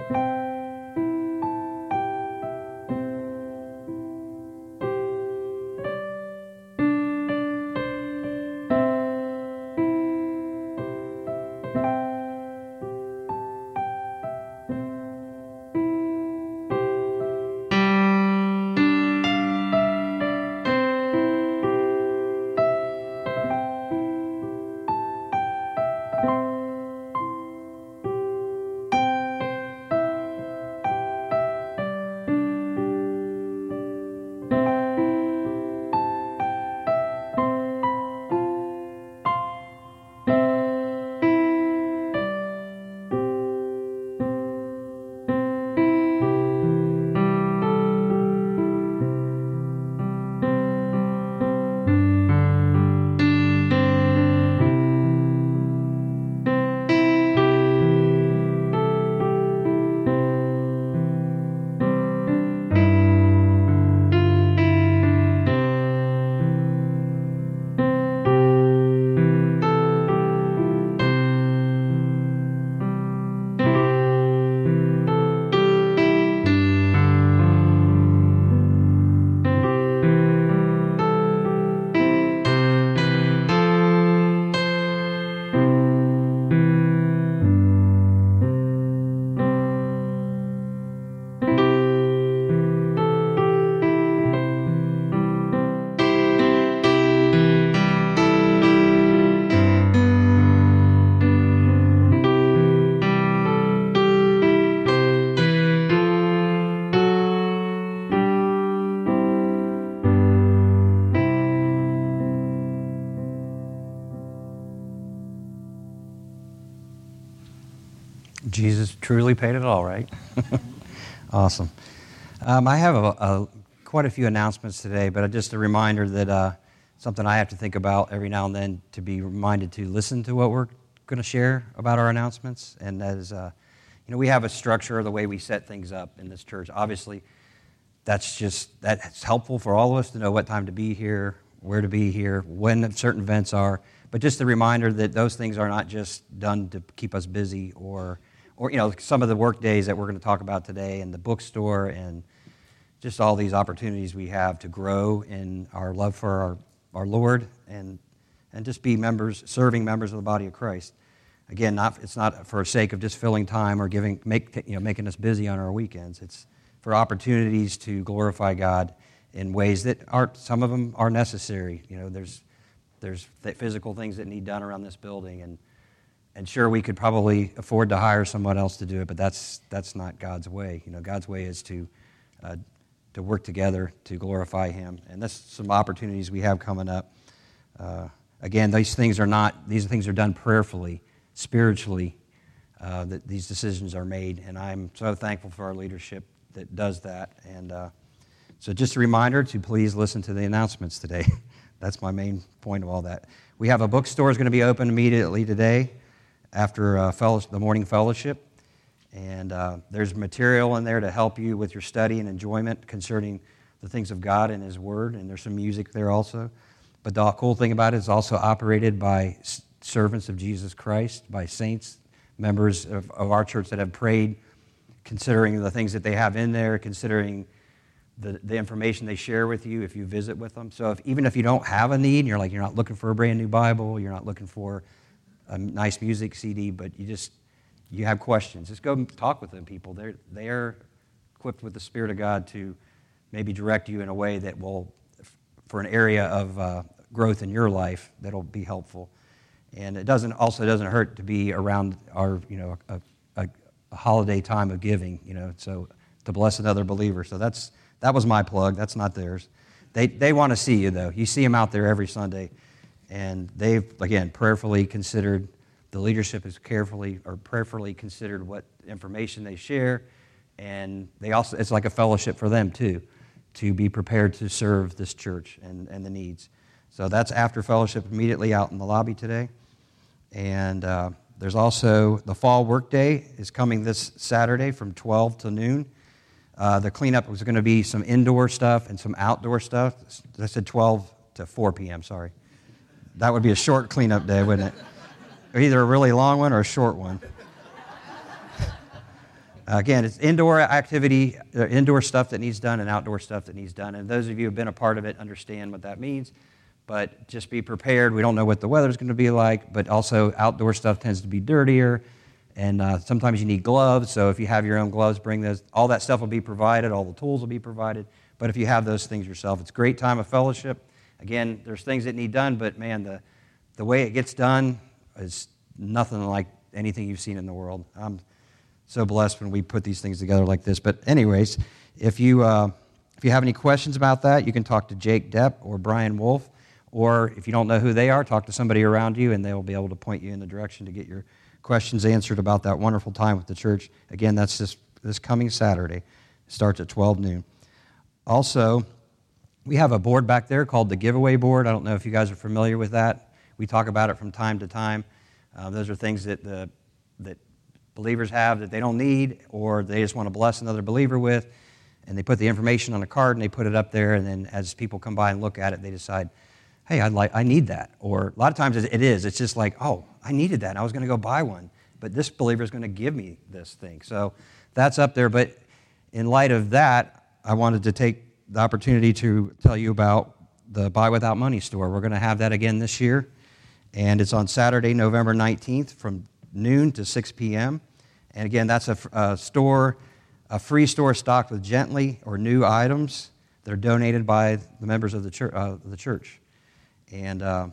Jesus truly paid it all, right? Awesome. I have quite a few announcements today, but just a reminder that something I have to think about every now and then, to be reminded to listen to what we're going to share about our announcements. And that is, we have a structure of the way we set things up in this church. Obviously, that's helpful for all of us to know what time to be here, where to be here, when certain events are. But just a reminder that those things are not just done to keep us busy, or some of the work days that we're going to talk about today, and the bookstore, and just all these opportunities we have to grow in our love for our Lord, and just be serving members of the body of Christ. Again, it's not for the sake of just filling time or making us busy on our weekends. It's for opportunities to glorify God in ways that some of them are necessary. There's physical things that need done around this building, and sure, we could probably afford to hire someone else to do it, but that's not God's way. God's way is to work together to glorify Him, and that's some opportunities we have coming up. Again, these things are done prayerfully, spiritually. That these decisions are made, and I'm so thankful for our leadership that does that. And so, just a reminder to please listen to the announcements today. That's my main point of all that. We have a bookstore is going to be open immediately today after the morning fellowship. And there's material in there to help you with your study and enjoyment concerning the things of God and His Word. And there's some music there also. But the cool thing about it is also operated by servants of Jesus Christ, by saints, members of our church that have prayed, considering the things that they have in there, considering the information they share with you if you visit with them. So even if you don't have a need, you're not looking for a brand new Bible, you're not looking for a nice music CD, but you have questions, just go talk with them people. They're equipped with the Spirit of God to maybe direct you in a way that will, for an area of growth in your life, that'll be helpful. And it doesn't hurt to be around our a holiday time of giving, so to bless another believer. So that was my plug. That's not theirs. They want to see you, though. You see them out there every Sunday. And they've, again, prayerfully considered, the leadership has prayerfully considered what information they share. And it's like a fellowship for them, too, to be prepared to serve this church and the needs. So that's after fellowship, immediately out in the lobby today. And there's also the fall workday is coming this Saturday from 12 to noon. The cleanup was going to be some indoor stuff and some outdoor stuff. I said 12 to 4 p.m., sorry. That would be a short cleanup day, wouldn't it? Either a really long one or a short one. Again, it's indoor activity, indoor stuff that needs done and outdoor stuff that needs done. And those of you who have been a part of it understand what that means. But just be prepared. We don't know what the weather's going to be like, but also outdoor stuff tends to be dirtier. And sometimes you need gloves. So if you have your own gloves, bring those. All that stuff will be provided. All the tools will be provided. But if you have those things yourself, it's a great time of fellowship. Again, there's things that need done, but man, the way it gets done is nothing like anything you've seen in the world. I'm so blessed when we put these things together like this. But anyways, if you have any questions about that, you can talk to Jake Depp or Brian Wolf. Or if you don't know who they are, talk to somebody around you, and they will be able to point you in the direction to get your questions answered about that wonderful time with the church. Again, that's this coming Saturday. It starts at 12 noon. Also, we have a board back there called the giveaway board. I don't know if you guys are familiar with that. We talk about it from time to time. Those are things that believers have that they don't need, or they just want to bless another believer with, and they put the information on a card and they put it up there, and then as people come by and look at it, they decide, hey, I need that. Or a lot of times it's just like, oh, I needed that. I was going to go buy one, but this believer is going to give me this thing. So that's up there. But in light of that, I wanted to take the opportunity to tell you about the Buy Without Money store. We're going to have that again this year, and it's on Saturday, November 19th from noon to 6 p.m. And again, that's a free store stocked with gently or new items that are donated by the members of the church. And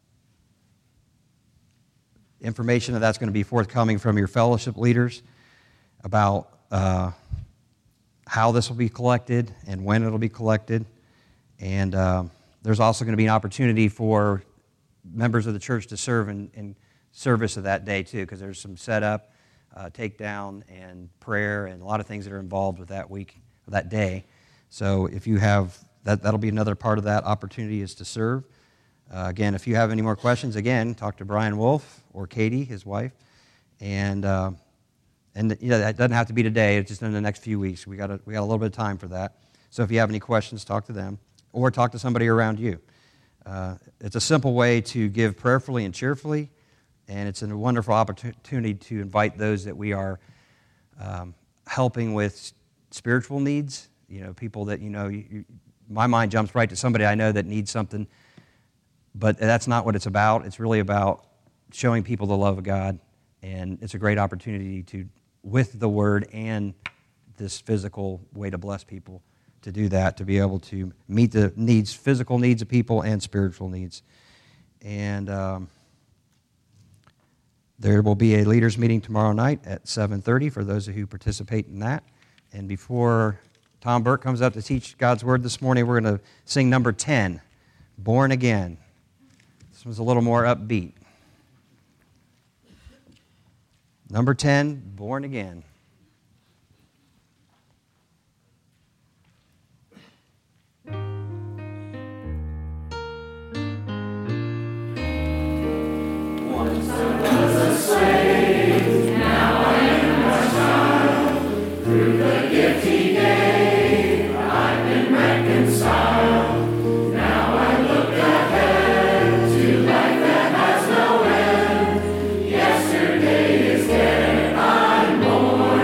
information of that's going to be forthcoming from your fellowship leaders about how this will be collected and when it will be collected. And there's also going to be an opportunity for members of the church to serve in service of that day too, because there's some setup, takedown, and prayer, and a lot of things that are involved with that week, that day. So if you have that'll be another part of that opportunity, is to serve. Again, if you have any more questions, again, talk to Brian Wolf or Katie, his wife, and that doesn't have to be today. It's just in the next few weeks. We got a little bit of time for that. So if you have any questions, talk to them, or talk to somebody around you. It's a simple way to give prayerfully and cheerfully, and it's a wonderful opportunity to invite those that we are helping with spiritual needs. People that my mind jumps right to somebody I know that needs something. But that's not what it's about. It's really about showing people the love of God, and it's a great opportunity to, with the Word and this physical way to bless people, to do that, to be able to meet the needs, physical needs of people and spiritual needs. And there will be a leaders meeting tomorrow night at 7:30 for those who participate in that. And before Tom Burke comes up to teach God's Word this morning, we're going to sing number 10, Born Again. This one's a little more upbeat. Number 10, Born Again. Once I was a slave, now I am a child. Through the gift He gave, I've been reconciled. Now I look ahead to life that has no end. Yesterday is dead, I'm born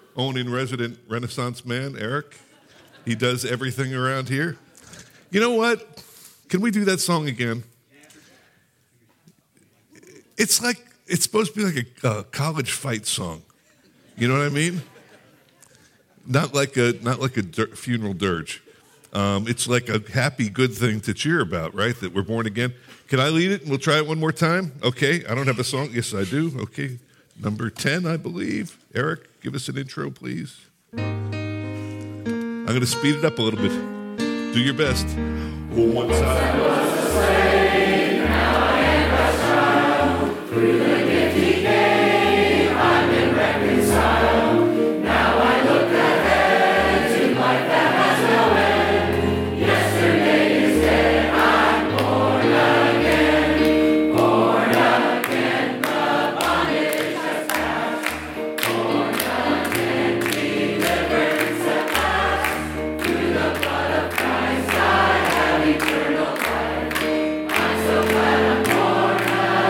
own in resident Renaissance man, Eric. He does everything around here. You know what? Can we do that song again? It's supposed to be like a college fight song. You know what I mean? Not like a funeral dirge. It's like a happy, good thing to cheer about, right? That we're born again. Can I lead it and we'll try it one more time? Okay, I don't have a song. Yes, I do. Okay, number 10, I believe. Eric, give us an intro, please. I'm going to speed it up a little bit. Do your best. Once I was a slave, now I am God's child. Through the gift He gave, I've been reconciled. Now I look ahead to life that has no end. Yesterday is dead, I'm born again. Born again, the bondage has passed. Born again, deliverance at last. Through the blood of Christ I have eternal life. I'm so glad I'm born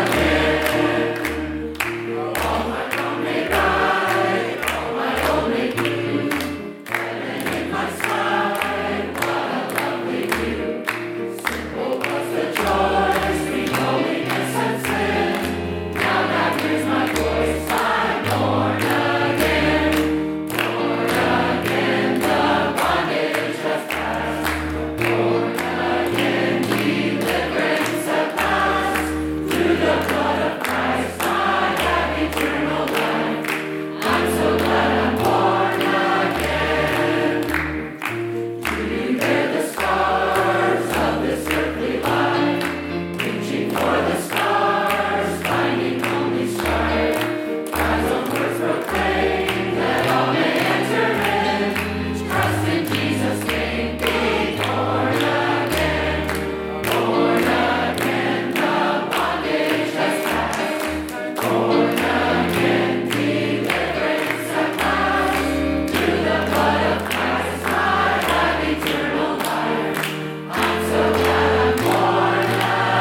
again. All my wrong made right, all my old made new. Heaven in my side, what a lovely view. Simple was the choice, between holiness and sin. Now God hears my voice, I'm born again. Born again, the bondage has passed. Born again, deliverance at last. Through the blood of Christ I have eternal life. I'm so glad I'm born again. Do you bear the scars of this earthly life? Reaching for the stars, finding only strife. God's own words proclaim that all may enter in. Trust in Jesus' name, be born again. Born again, the bondage has passed. Born again, deliverance at last. Through the blood of Christ I have eternal life. I'm so glad I'm born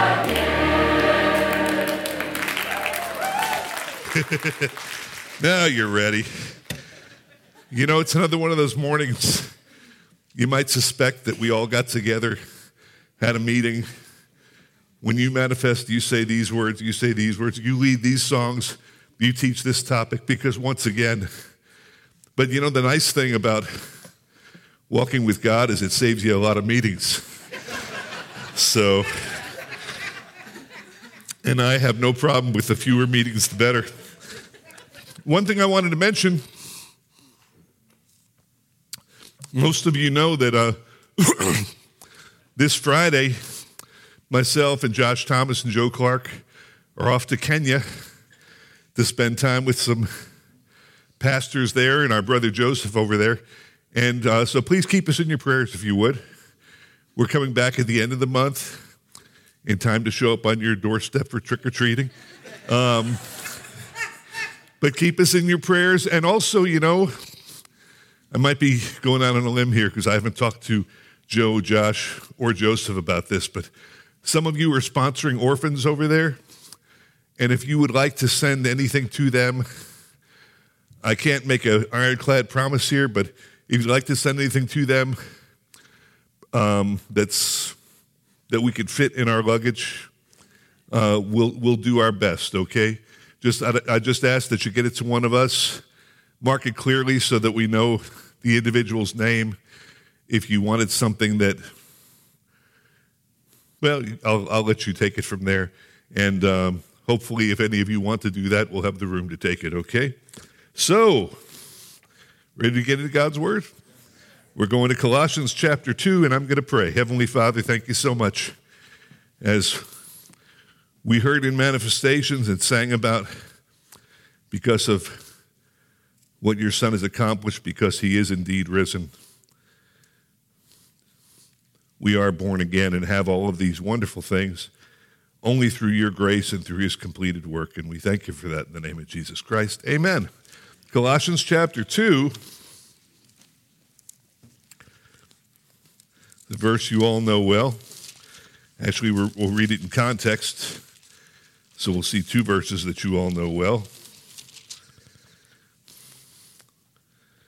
again. Now you're ready. You know, it's another one of those mornings you might suspect that we all got together, had a meeting. When you manifest, you say these words, you say these words, you lead these songs, you teach this topic, because once again, but you know, the nice thing about walking with God is it saves you a lot of meetings. So, and I have no problem with the fewer meetings, the better. One thing I wanted to mention, most of you know that this Friday, myself and Josh Thomas and Joe Clark are off to Kenya to spend time with some pastors there and our brother Joseph over there. And so please keep us in your prayers if you would. We're coming back at the end of the month in time to show up on your doorstep for trick-or-treating. But keep us in your prayers. And also, you know, I might be going out on a limb here because I haven't talked to Joe, Josh, or Joseph about this, but some of you are sponsoring orphans over there. And if you would like to send anything to them, I can't make an ironclad promise here, but if you'd like to send anything to them that we could fit in our luggage, we'll do our best, okay? I just ask that you get it to one of us, mark it clearly so that we know the individual's name. If you wanted something that, well, I'll let you take it from there. And hopefully, if any of you want to do that, we'll have the room to take it, okay? So, ready to get into God's Word? We're going to Colossians chapter 2, and I'm going to pray. Heavenly Father, thank you so much. As we heard in manifestations and sang about, because of what your Son has accomplished, because he is indeed risen, we are born again and have all of these wonderful things only through your grace and through his completed work. And we thank you for that in the name of Jesus Christ. Amen. Colossians chapter 2, the verse you all know well. Actually, we'll read it in context. So we'll see two verses that you all know well.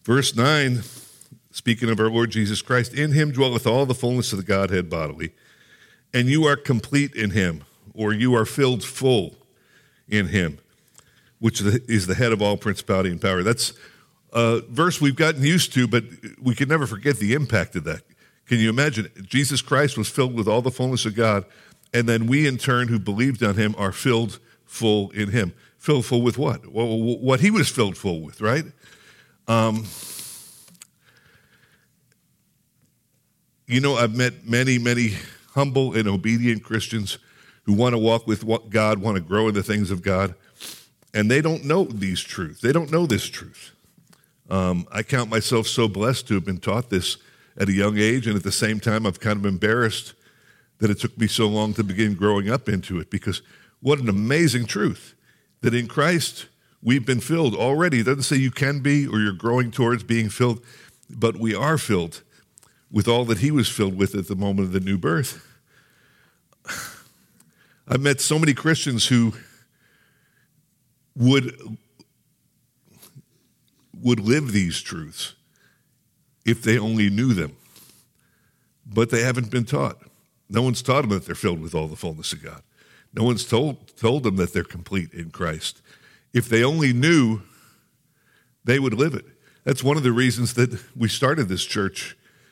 Verse 9, speaking of our Lord Jesus Christ, in him dwelleth all the fullness of the Godhead bodily, and you are complete in him, or you are filled full in him, which is the head of all principality and power. That's a verse we've gotten used to, but we can never forget the impact of that. Can you imagine? Jesus Christ was filled with all the fullness of God, and then we in turn who believed on him are filled full in him. Filled full with what? Well, what he was filled full with, right? I've met many, many humble and obedient Christians who want to walk with God, want to grow in the things of God, and they don't know these truths. They don't know this truth. I count myself so blessed to have been taught this at a young age, and at the same time, I've kind of embarrassed that it took me so long to begin growing up into it, because what an amazing truth that in Christ we've been filled already. It doesn't say you can be or you're growing towards being filled, but we are filled with all that he was filled with at the moment of the new birth. I've met so many Christians who would live these truths if they only knew them, but they haven't been taught. No one's taught them that they're filled with all the fullness of God. No one's told them that they're complete in Christ. If they only knew, they would live it. That's one of the reasons that we started this church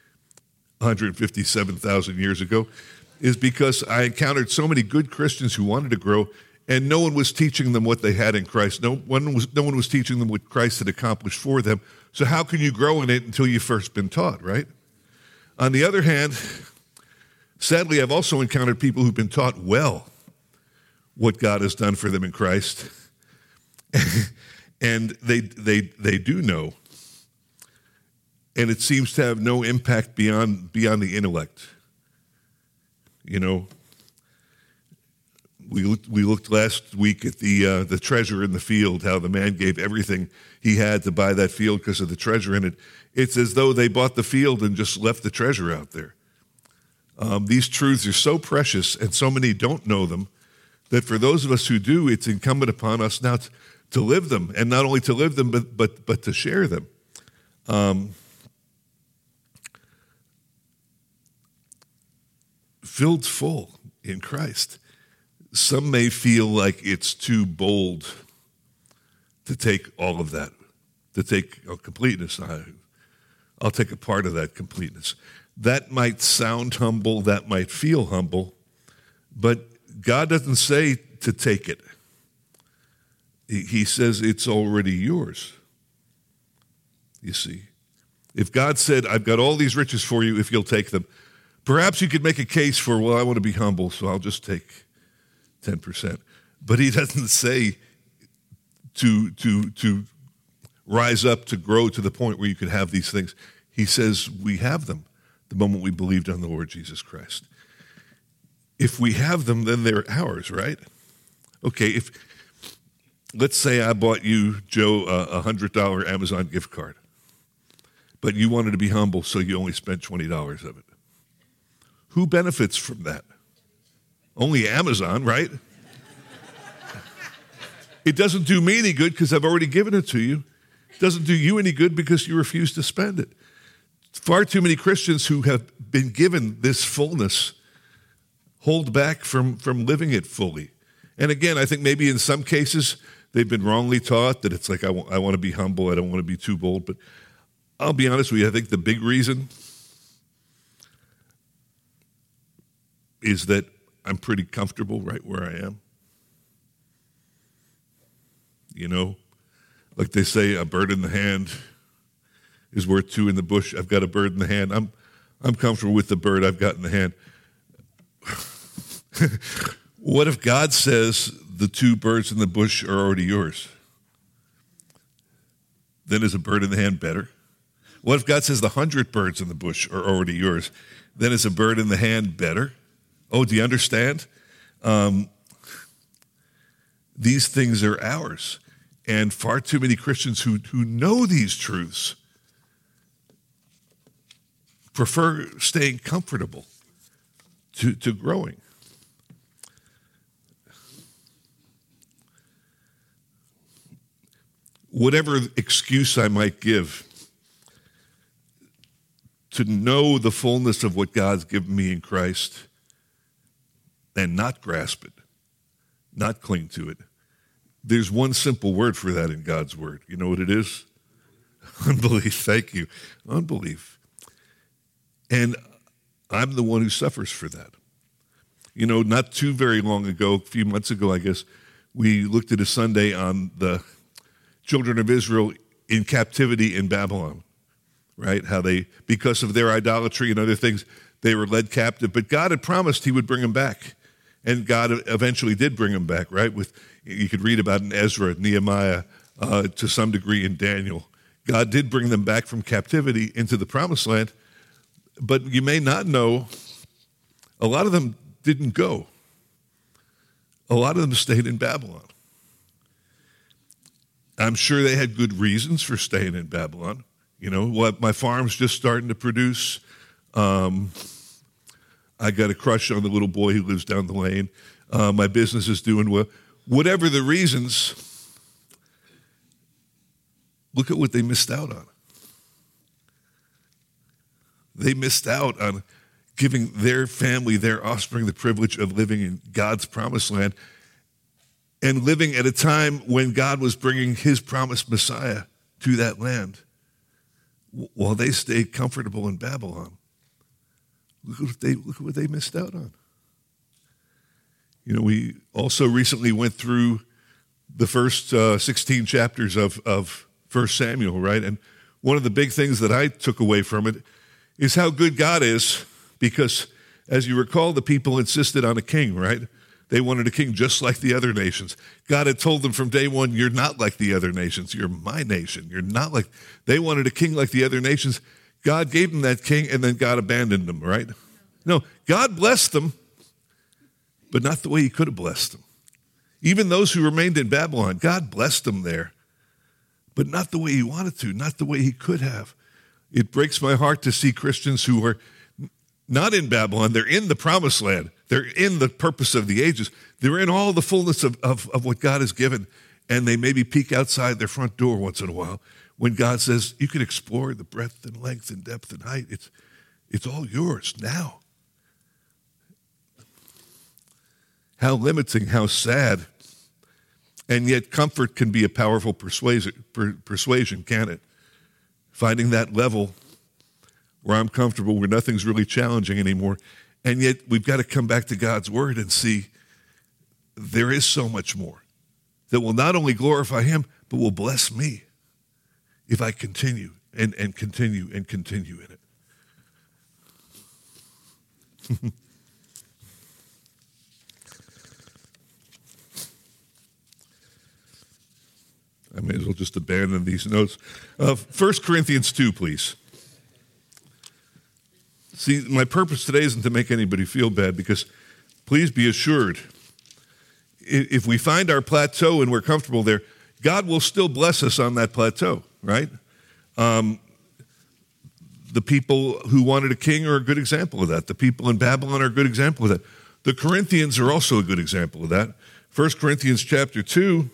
157,000 years ago, is because I encountered so many good Christians who wanted to grow, and no one was teaching them what they had in Christ. No one was teaching them what Christ had accomplished for them. So how can you grow in it until you've first been taught, right? On the other hand, sadly, I've also encountered people who've been taught well what God has done for them in Christ, and they do know, and it seems to have no impact beyond the intellect. You know, we looked last week at the treasure in the field, how the man gave everything he had to buy that field because of the treasure in it. It's as though they bought the field and just left the treasure out there. These truths are so precious, and so many don't know them, that for those of us who do, it's incumbent upon us now to live them, and not only to live them, but to share them. Filled full in Christ. Some may feel like it's too bold to take all of that, to take completeness. I'll take a part of that completeness. That might sound humble, that might feel humble, but God doesn't say to take it. He says it's already yours. You see, if God said, I've got all these riches for you if you'll take them, perhaps you could make a case for, well, I want to be humble, so I'll just take 10%. But he doesn't say to rise up, to grow to the point where you could have these things. He says we have them the moment we believed on the Lord Jesus Christ. If we have them, then they're ours, right? Okay, let's say I bought you, Joe, a $100 Amazon gift card, but you wanted to be humble, so you only spent $20 of it. Who benefits from that? Only Amazon, right? It doesn't do me any good because I've already given it to you. It doesn't do you any good because you refuse to spend it. Far too many Christians who have been given this fullness hold back from living it fully. And again, I think maybe in some cases they've been wrongly taught that it's like, I want to be humble, I don't want to be too bold. But I'll be honest with you, I think the big reason is that I'm pretty comfortable right where I am. You know, like they say, a bird in the hand is worth two in the bush. I've got a bird in the hand. I'm comfortable with the bird I've got in the hand. What if God says the two birds in the bush are already yours? Then is a bird in the hand better? What if God says the 100 birds in the bush are already yours? Then is a bird in the hand better? Oh, do you understand? These things are ours. And far too many Christians who know these truths prefer staying comfortable to growing. Whatever excuse I might give to know the fullness of what God's given me in Christ and not grasp it, not cling to it. There's one simple word for that in God's word. You know what it is? Unbelief. Thank you. Unbelief. And I'm the one who suffers for that. You know, not too very long ago, a few months ago, I guess, we looked at a Sunday on the children of Israel in captivity in Babylon, right? How they, because of their idolatry and other things, they were led captive. But God had promised he would bring them back. And God eventually did bring them back, right? You could read about in Ezra, Nehemiah, to some degree in Daniel. God did bring them back from captivity into the promised land. But you may not know, a lot of them didn't go. A lot of them stayed in Babylon. I'm sure they had good reasons for staying in Babylon. You know, what, my farm's just starting to produce. I got a crush on the little boy who lives down the lane. My business is doing well. Whatever the reasons, look at what they missed out on. They missed out on giving their family, their offspring, the privilege of living in God's promised land and living at a time when God was bringing his promised Messiah to that land while they stayed comfortable in Babylon. Look at what they missed out on. You know, we also recently went through the first 16 chapters of 1 Samuel, right? And one of the big things that I took away from it is how good God is, because as you recall, the people insisted on a king, right? They wanted a king just like the other nations. God had told them from day one, you're not like the other nations. You're my nation. You're not like, they wanted a king like the other nations. God gave them that king, and then God abandoned them, right? No, God blessed them, but not the way he could have blessed them. Even those who remained in Babylon, God blessed them there, but not the way he wanted to, not the way he could have. It breaks my heart to see Christians who are not in Babylon. They're in the promised land. They're in the purpose of the ages. They're in all the fullness of what God has given, and they maybe peek outside their front door once in a while when God says, you can explore the breadth and length and depth and height. It's all yours now. How limiting, how sad. And yet comfort can be a powerful persuasion, can it? Finding that level where I'm comfortable, where nothing's really challenging anymore. And yet we've got to come back to God's word and see there is so much more that will not only glorify him, but will bless me if I continue and continue and continue in it. I may as well just abandon these notes. 1 Corinthians 2, please. See, my purpose today isn't to make anybody feel bad, because please be assured, if we find our plateau and we're comfortable there, God will still bless us on that plateau, right? The people who wanted a king are a good example of that. The people in Babylon are a good example of that. The Corinthians are also a good example of that. 1 Corinthians chapter 2.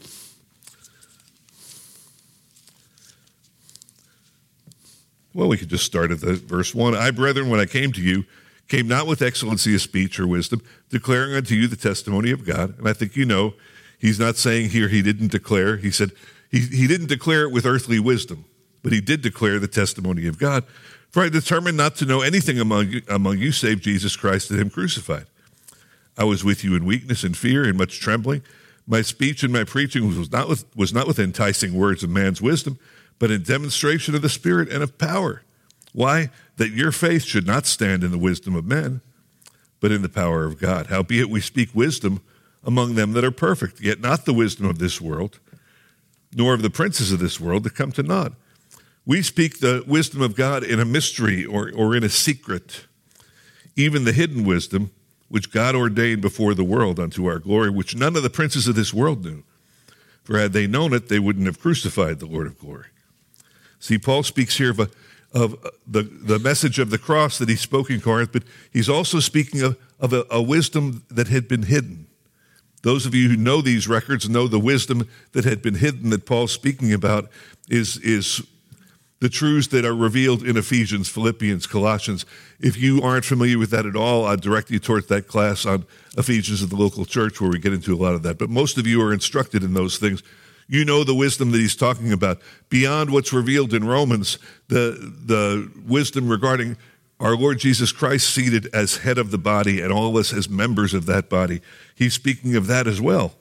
Well, we could just start at verse 1. I, brethren, when I came to you, came not with excellency of speech or wisdom, declaring unto you the testimony of God. And I think you know, he's not saying here he didn't declare. He said he didn't declare it with earthly wisdom, but he did declare the testimony of God. For I determined not to know anything among you save Jesus Christ and him crucified. I was with you in weakness and fear and much trembling. My speech and my preaching was not with enticing words of man's wisdom, but in demonstration of the Spirit and of power. Why? That your faith should not stand in the wisdom of men, but in the power of God. Howbeit we speak wisdom among them that are perfect, yet not the wisdom of this world, nor of the princes of this world that come to naught. We speak the wisdom of God in a mystery or in a secret, even the hidden wisdom, which God ordained before the world unto our glory, which none of the princes of this world knew. For had they known it, they wouldn't have crucified the Lord of glory. See, Paul speaks here of the message of the cross that he spoke in Corinth, but he's also speaking of a wisdom that had been hidden. Those of you who know these records know the wisdom that had been hidden that Paul's speaking about is the truths that are revealed in Ephesians, Philippians, Colossians. If you aren't familiar with that at all, I'd direct you towards that class on Ephesians at the local church where we get into a lot of that. But most of you are instructed in those things. You know the wisdom that he's talking about. Beyond what's revealed in Romans, the wisdom regarding our Lord Jesus Christ seated as head of the body and all of us as members of that body. He's speaking of that as well.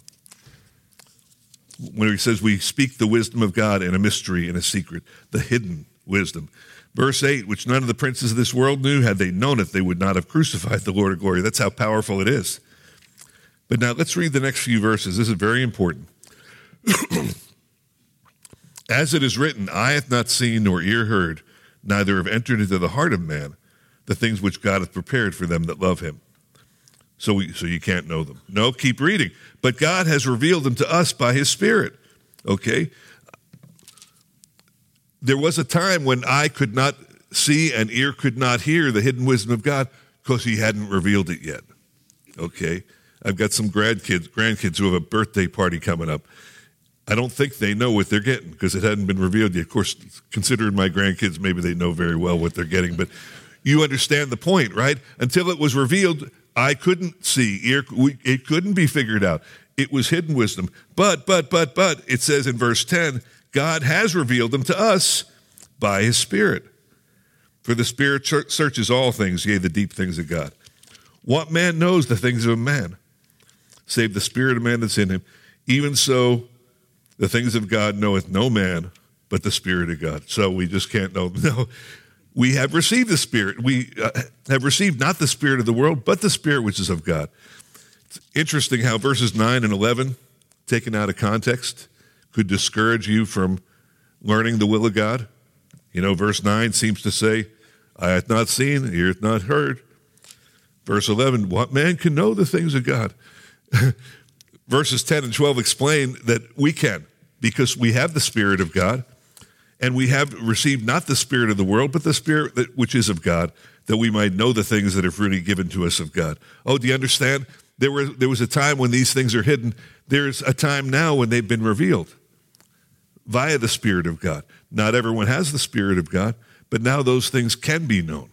When he says we speak the wisdom of God in a mystery, in a secret, the hidden wisdom. Verse 8, which none of the princes of this world knew, had they known it, they would not have crucified the Lord of glory. That's how powerful it is. But now let's read the next few verses. This is very important. As it is written, eye hath not seen nor ear heard, neither have entered into the heart of man the things which God hath prepared for them that love him. So you can't know them. No, keep reading. But God has revealed them to us by his Spirit. Okay? There was a time when eye could not see and ear could not hear the hidden wisdom of God because he hadn't revealed it yet. Okay? I've got some grandkids who have a birthday party coming up. I don't think they know what they're getting because it hadn't been revealed yet. Of course, considering my grandkids, maybe they know very well what they're getting. But you understand the point, right? Until it was revealed, I couldn't see, it couldn't be figured out. It was hidden wisdom. But, it says in verse 10, God has revealed them to us by his Spirit. For the Spirit searches all things, yea, the deep things of God. What man knows the things of a man, save the spirit of man that's in him? Even so, the things of God knoweth no man, but the Spirit of God. So we just can't know. No. We have received the Spirit. We have received not the spirit of the world, but the Spirit which is of God. It's interesting how verses 9 and 11, taken out of context, could discourage you from learning the will of God. You know, verse 9 seems to say, eye hath not seen, ear hath not heard. Verse 11, what man can know the things of God? Verses 10 and 12 explain that we can, because we have the Spirit of God. And we have received not the spirit of the world, but the Spirit which is of God, that we might know the things that are freely given to us of God. Oh, do you understand? There was a time when these things are hidden. There's a time now when they've been revealed via the Spirit of God. Not everyone has the Spirit of God, but now those things can be known.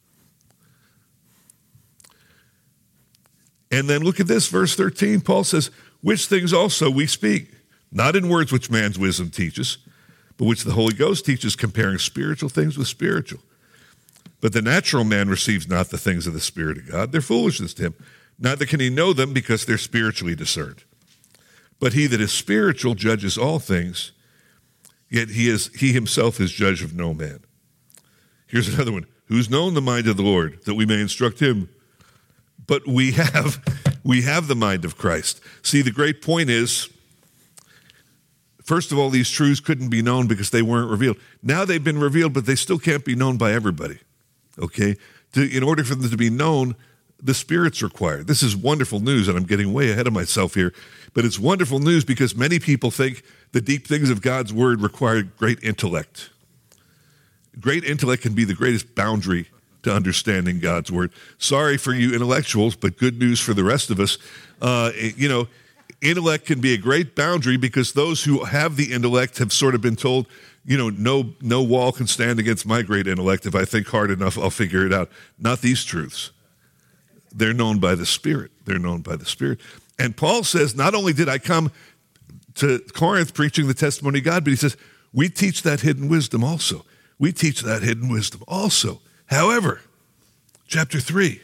And then look at this, verse 13. Paul says, which things also we speak, not in words which man's wisdom teaches, but which the Holy Ghost teaches, comparing spiritual things with spiritual. But the natural man receives not the things of the Spirit of God. They're foolishness to him. Neither can he know them because they're spiritually discerned. But he that is spiritual judges all things, yet he himself is judge of no man. Here's another one. Who's known the mind of the Lord, that we may instruct him? But we have the mind of Christ. See, the great point is, first of all, these truths couldn't be known because they weren't revealed. Now they've been revealed, but they still can't be known by everybody. Okay? In order for them to be known, the Spirit's required. This is wonderful news, and I'm getting way ahead of myself here. But it's wonderful news because many people think the deep things of God's Word require great intellect. Great intellect can be the greatest boundary to understanding God's Word. Sorry for you intellectuals, but good news for the rest of us. Intellect can be a great boundary because those who have the intellect have sort of been told, no wall can stand against my great intellect. If I think hard enough, I'll figure it out. Not these truths. They're known by the Spirit. They're known by the Spirit. And Paul says, not only did I come to Corinth preaching the testimony of God, but he says, we teach that hidden wisdom also. We teach that hidden wisdom also. However, chapter 3,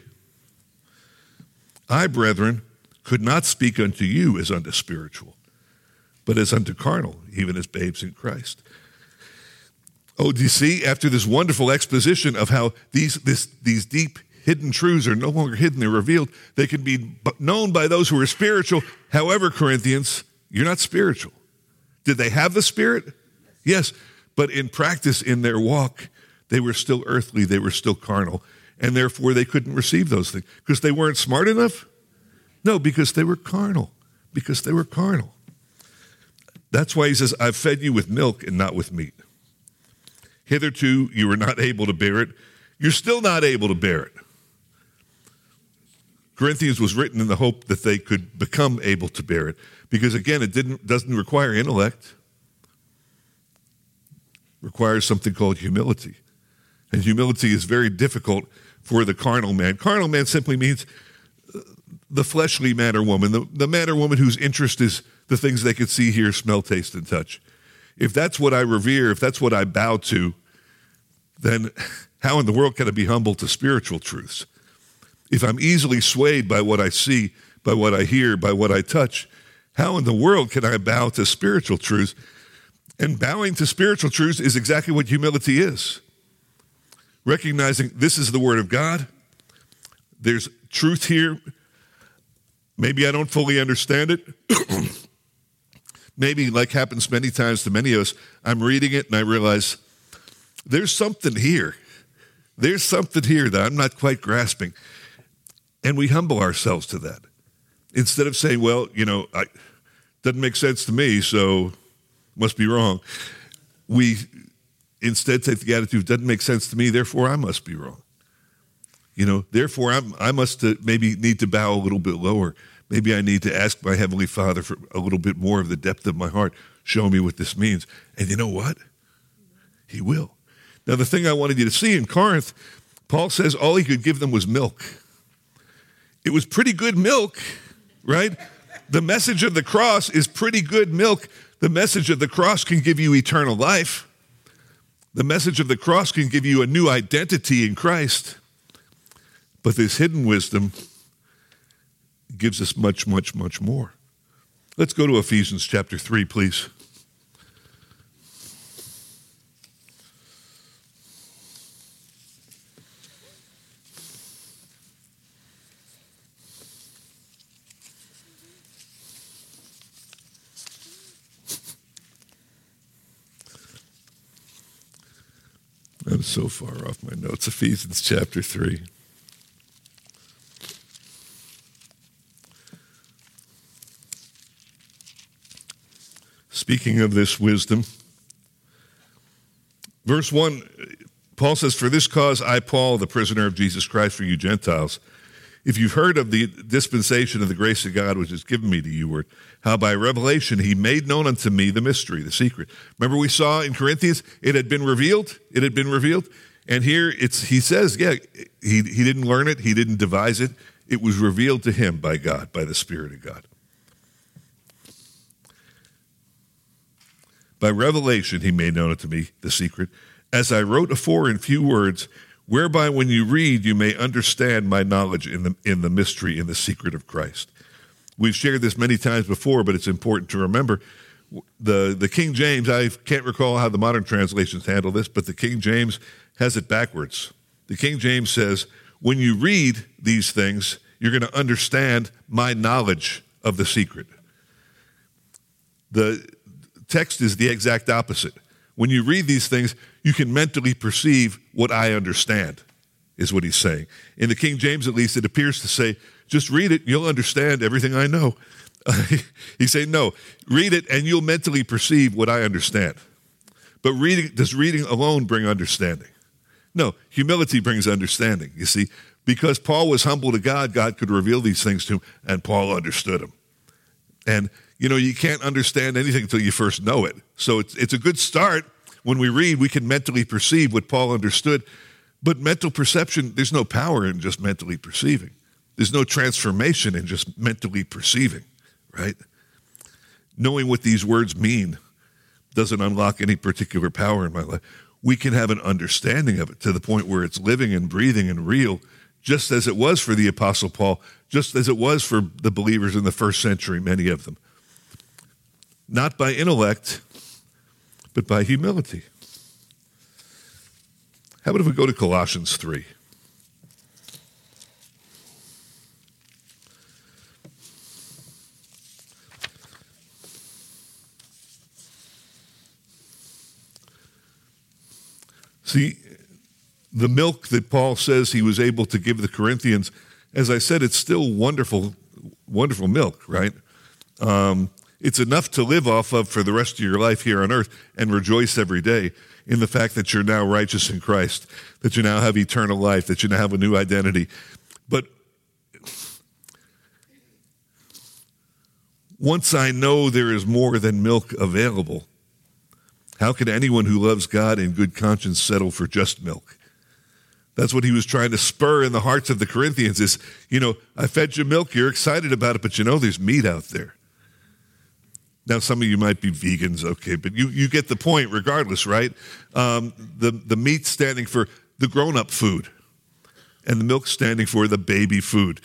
I, brethren, could not speak unto you as unto spiritual, but as unto carnal, even as babes in Christ. Oh, do you see, after this wonderful exposition of how these deep hidden truths are no longer hidden, they're revealed, they can be known by those who are spiritual. However, Corinthians, you're not spiritual. Did they have the Spirit? Yes, but in practice, in their walk, they were still earthly, they were still carnal, and therefore they couldn't receive those things because they weren't smart enough. No, because they were carnal. Because they were carnal. That's why he says, I've fed you with milk and not with meat. Hitherto you were not able to bear it. You're still not able to bear it. Corinthians was written in the hope that they could become able to bear it. Because again, it doesn't require intellect. requires something called humility. And humility is very difficult for the carnal man. Carnal man simply means the fleshly man or woman, the man or woman whose interest is the things they could see, hear, smell, taste, and touch. If that's what I revere, if that's what I bow to, then how in the world can I be humble to spiritual truths? If I'm easily swayed by what I see, by what I hear, by what I touch, how in the world can I bow to spiritual truths? And bowing to spiritual truths is exactly what humility is. Recognizing this is the Word of God. There's truth here. Maybe I don't fully understand it. Maybe, like happens many times to many of us, I'm reading it and I realize there's something here. There's something here that I'm not quite grasping. And we humble ourselves to that. Instead of saying, well, doesn't make sense to me, so must be wrong. We instead take the attitude, doesn't make sense to me, therefore I must be wrong. Therefore I must maybe need to bow a little bit lower. Maybe I need to ask my Heavenly Father for a little bit more of the depth of my heart. Show me what this means. And you know what? He will. Now, the thing I wanted you to see in Corinth, Paul says all he could give them was milk. It was pretty good milk, right? The message of the cross is pretty good milk. The message of the cross can give you eternal life. The message of the cross can give you a new identity in Christ. But this hidden wisdom gives us much, much, much more. Let's go to Ephesians chapter 3, please. I'm so far off my notes. Ephesians chapter 3. Speaking of this wisdom, verse 1, Paul says, "For this cause I, Paul, the prisoner of Jesus Christ for you Gentiles, if you've heard of the dispensation of the grace of God which is given me to you, how by revelation he made known unto me the mystery, the secret." Remember we saw in Corinthians, it had been revealed. It had been revealed. And here he says, he didn't learn it. He didn't devise it. It was revealed to him by God, by the Spirit of God. By revelation he made known unto me the secret, as I wrote afore in few words, whereby when you read you may understand my knowledge in the mystery, in the secret of Christ. We've shared this many times before, but it's important to remember. The King James, I can't recall how the modern translations handle this, but the King James has it backwards. The King James says, when you read these things, you're going to understand my knowledge of the secret. The text is the exact opposite. When you read these things, you can mentally perceive what I understand, is what he's saying. In the King James, at least, it appears to say, just read it, you'll understand everything I know. He's saying, no, read it and you'll mentally perceive what I understand. But does reading alone bring understanding? No, humility brings understanding, you see. Because Paul was humble to God, God could reveal these things to him, and Paul understood him. And you can't understand anything until you first know it. So it's a good start. When we read, we can mentally perceive what Paul understood. But mental perception, there's no power in just mentally perceiving. There's no transformation in just mentally perceiving, right? Knowing what these words mean doesn't unlock any particular power in my life. We can have an understanding of it to the point where it's living and breathing and real, just as it was for the Apostle Paul, just as it was for the believers in the first century, many of them. Not by intellect, but by humility. How about if we go to Colossians 3? See, the milk that Paul says he was able to give the Corinthians, as I said, it's still wonderful, wonderful milk, right? It's enough to live off of for the rest of your life here on earth and rejoice every day in the fact that you're now righteous in Christ, that you now have eternal life, that you now have a new identity. But once I know there is more than milk available, How can anyone who loves God in good conscience settle for just milk? That's what he was trying to spur in the hearts of the Corinthians is, I fed you milk, you're excited about it, but there's meat out there. Now, some of you might be vegans, okay, but you get the point regardless, right? The meat standing for the grown-up food and the milk standing for the baby food.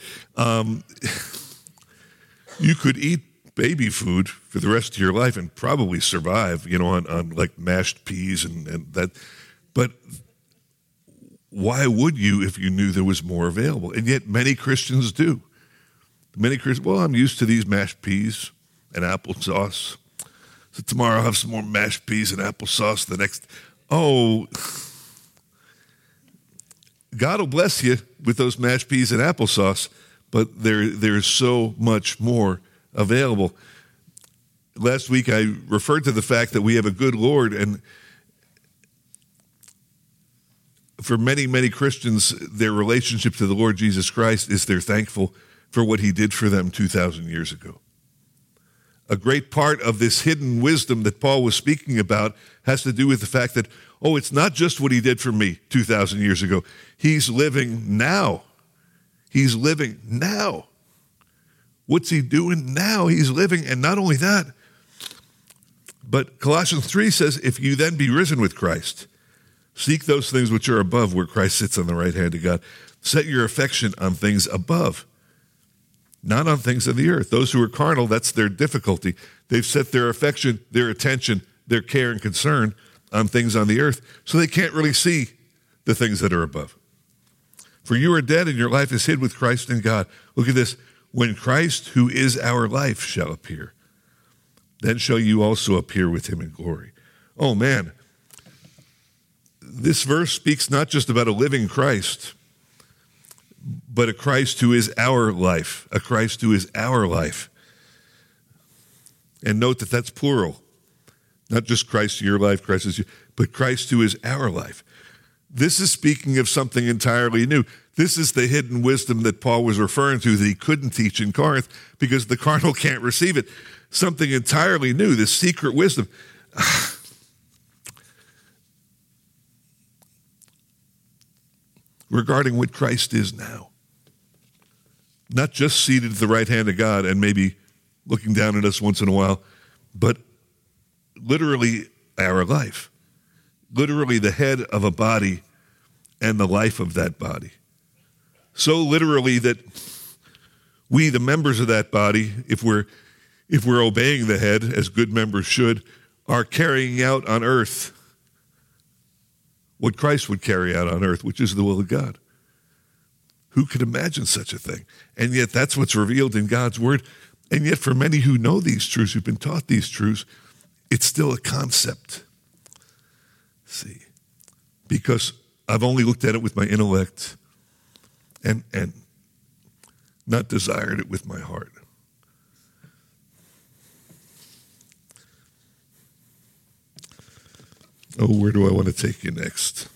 You could eat baby food for the rest of your life and probably survive, on like mashed peas and that. But why would you if you knew there was more available? And yet many Christians do. Many Christians, I'm used to these mashed peas and applesauce. So tomorrow I'll have some more mashed peas and applesauce. God will bless you with those mashed peas and applesauce, but there's so much more available. Last week I referred to the fact that we have a good Lord, and for many, many Christians, their relationship to the Lord Jesus Christ is they're thankful for what he did for them 2,000 years ago. A great part of this hidden wisdom that Paul was speaking about has to do with the fact that, it's not just what he did for me 2,000 years ago. He's living now. He's living now. What's he doing now? He's living, and not only that, but Colossians 3 says, if you then be risen with Christ, seek those things which are above where Christ sits on the right hand of God. Set your affection on things above, not on things of the earth. Those who are carnal, that's their difficulty. They've set their affection, their attention, their care and concern on things on the earth, so they can't really see the things that are above. For you are dead and your life is hid with Christ in God. Look at this. When Christ, who is our life, shall appear, then shall you also appear with him in glory. Oh man, this verse speaks not just about a living Christ, but a Christ who is our life, a Christ who is our life. And note that that's plural. Not just Christ your life, Christ is you, but Christ who is our life. This is speaking of something entirely new. This is the hidden wisdom that Paul was referring to that he couldn't teach in Corinth because the carnal can't receive it. Something entirely new, this secret wisdom. Regarding what Christ is now. Not just seated at the right hand of God and maybe looking down at us once in a while, but literally our life. Literally the head of a body and the life of that body. So literally that we, the members of that body, if we're obeying the head, as good members should, are carrying out on earth what Christ would carry out on earth, which is the will of God. Who could imagine such a thing? And yet that's what's revealed in God's word. And yet for many who know these truths, who've been taught these truths, it's still a concept. See, because I've only looked at it with my intellect and not desired it with my heart. Oh, where do I want to take you next?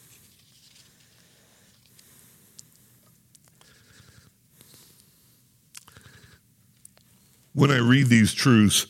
When I read these truths,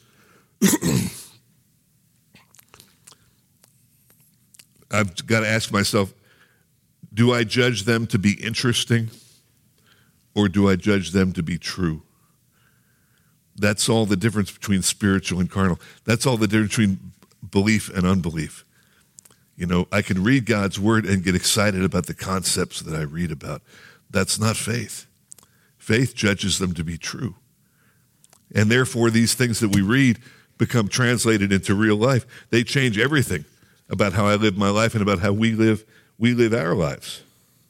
I've got to ask myself, do I judge them to be interesting or do I judge them to be true? That's all the difference between spiritual and carnal. That's all the difference between belief and unbelief. I can read God's word and get excited about the concepts that I read about. That's not faith. Faith judges them to be true. And therefore, these things that we read become translated into real life. They change everything about how I live my life and about how we live our lives.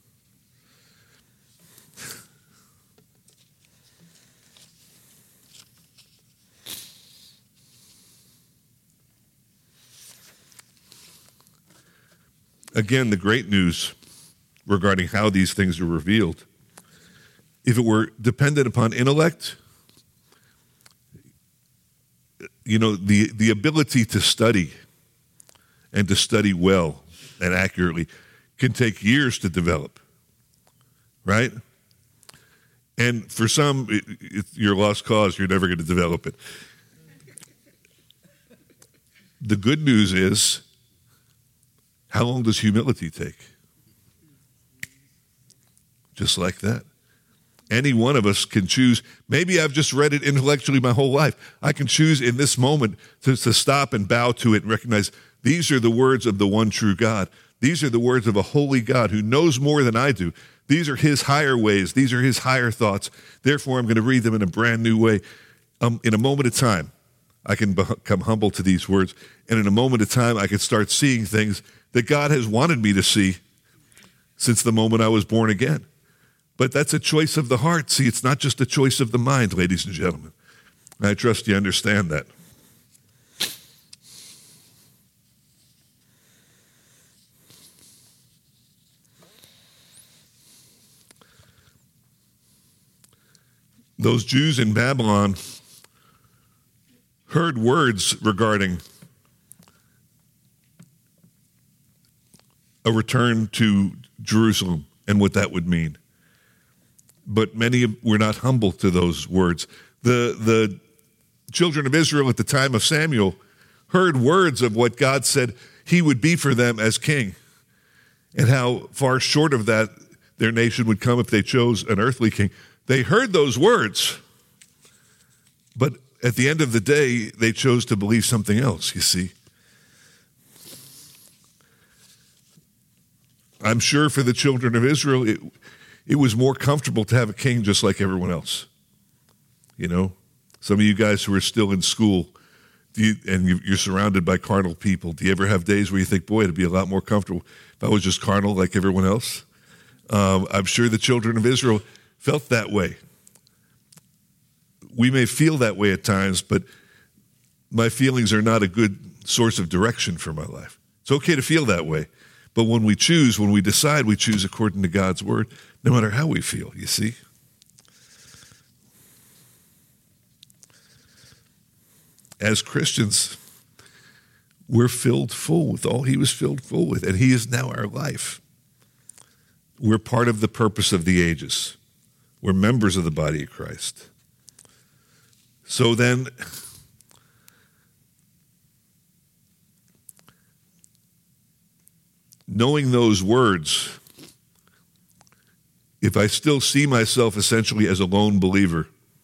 Again, the great news regarding how these things are revealed. If it were dependent upon intellect, the ability to study and to study well and accurately can take years to develop, right? And for some, you're a lost cause. You're never going to develop it. The good news is How long does humility take? Just like that. Any one of us can choose. Maybe I've just read it intellectually my whole life. I can choose in this moment to stop and bow to it and recognize these are the words of the one true God. These are the words of a holy God who knows more than I do. These are his higher ways. These are his higher thoughts. Therefore, I'm going to read them in a brand new way. In a moment of time, I can become humble to these words. And in a moment of time, I can start seeing things that God has wanted me to see since the moment I was born again. But that's a choice of the heart. See, it's not just a choice of the mind, ladies and gentlemen. I trust you understand that. Those Jews in Babylon heard words regarding a return to Jerusalem and what that would mean. But many were not humble to those words. The children of Israel at the time of Samuel heard words of what God said he would be for them as king, and how far short of that their nation would come if they chose an earthly king. They heard those words, but at the end of the day, they chose to believe something else, you see. I'm sure for the children of Israel, it was more comfortable to have a king just like everyone else. You know, some of you guys who are still in school and you're surrounded by carnal people, do you ever have days where you think, boy, it'd be a lot more comfortable if I was just carnal like everyone else? I'm sure the children of Israel felt that way. We may feel that way at times, but my feelings are not a good source of direction for my life. It's okay to feel that way. But when we choose, when we decide, we choose according to God's word, no matter how we feel, you see. As Christians, we're filled full with all he was filled full with, and he is now our life. We're part of the purpose of the ages. We're members of the body of Christ. So then, knowing those words, if I still see myself essentially as a lone believer,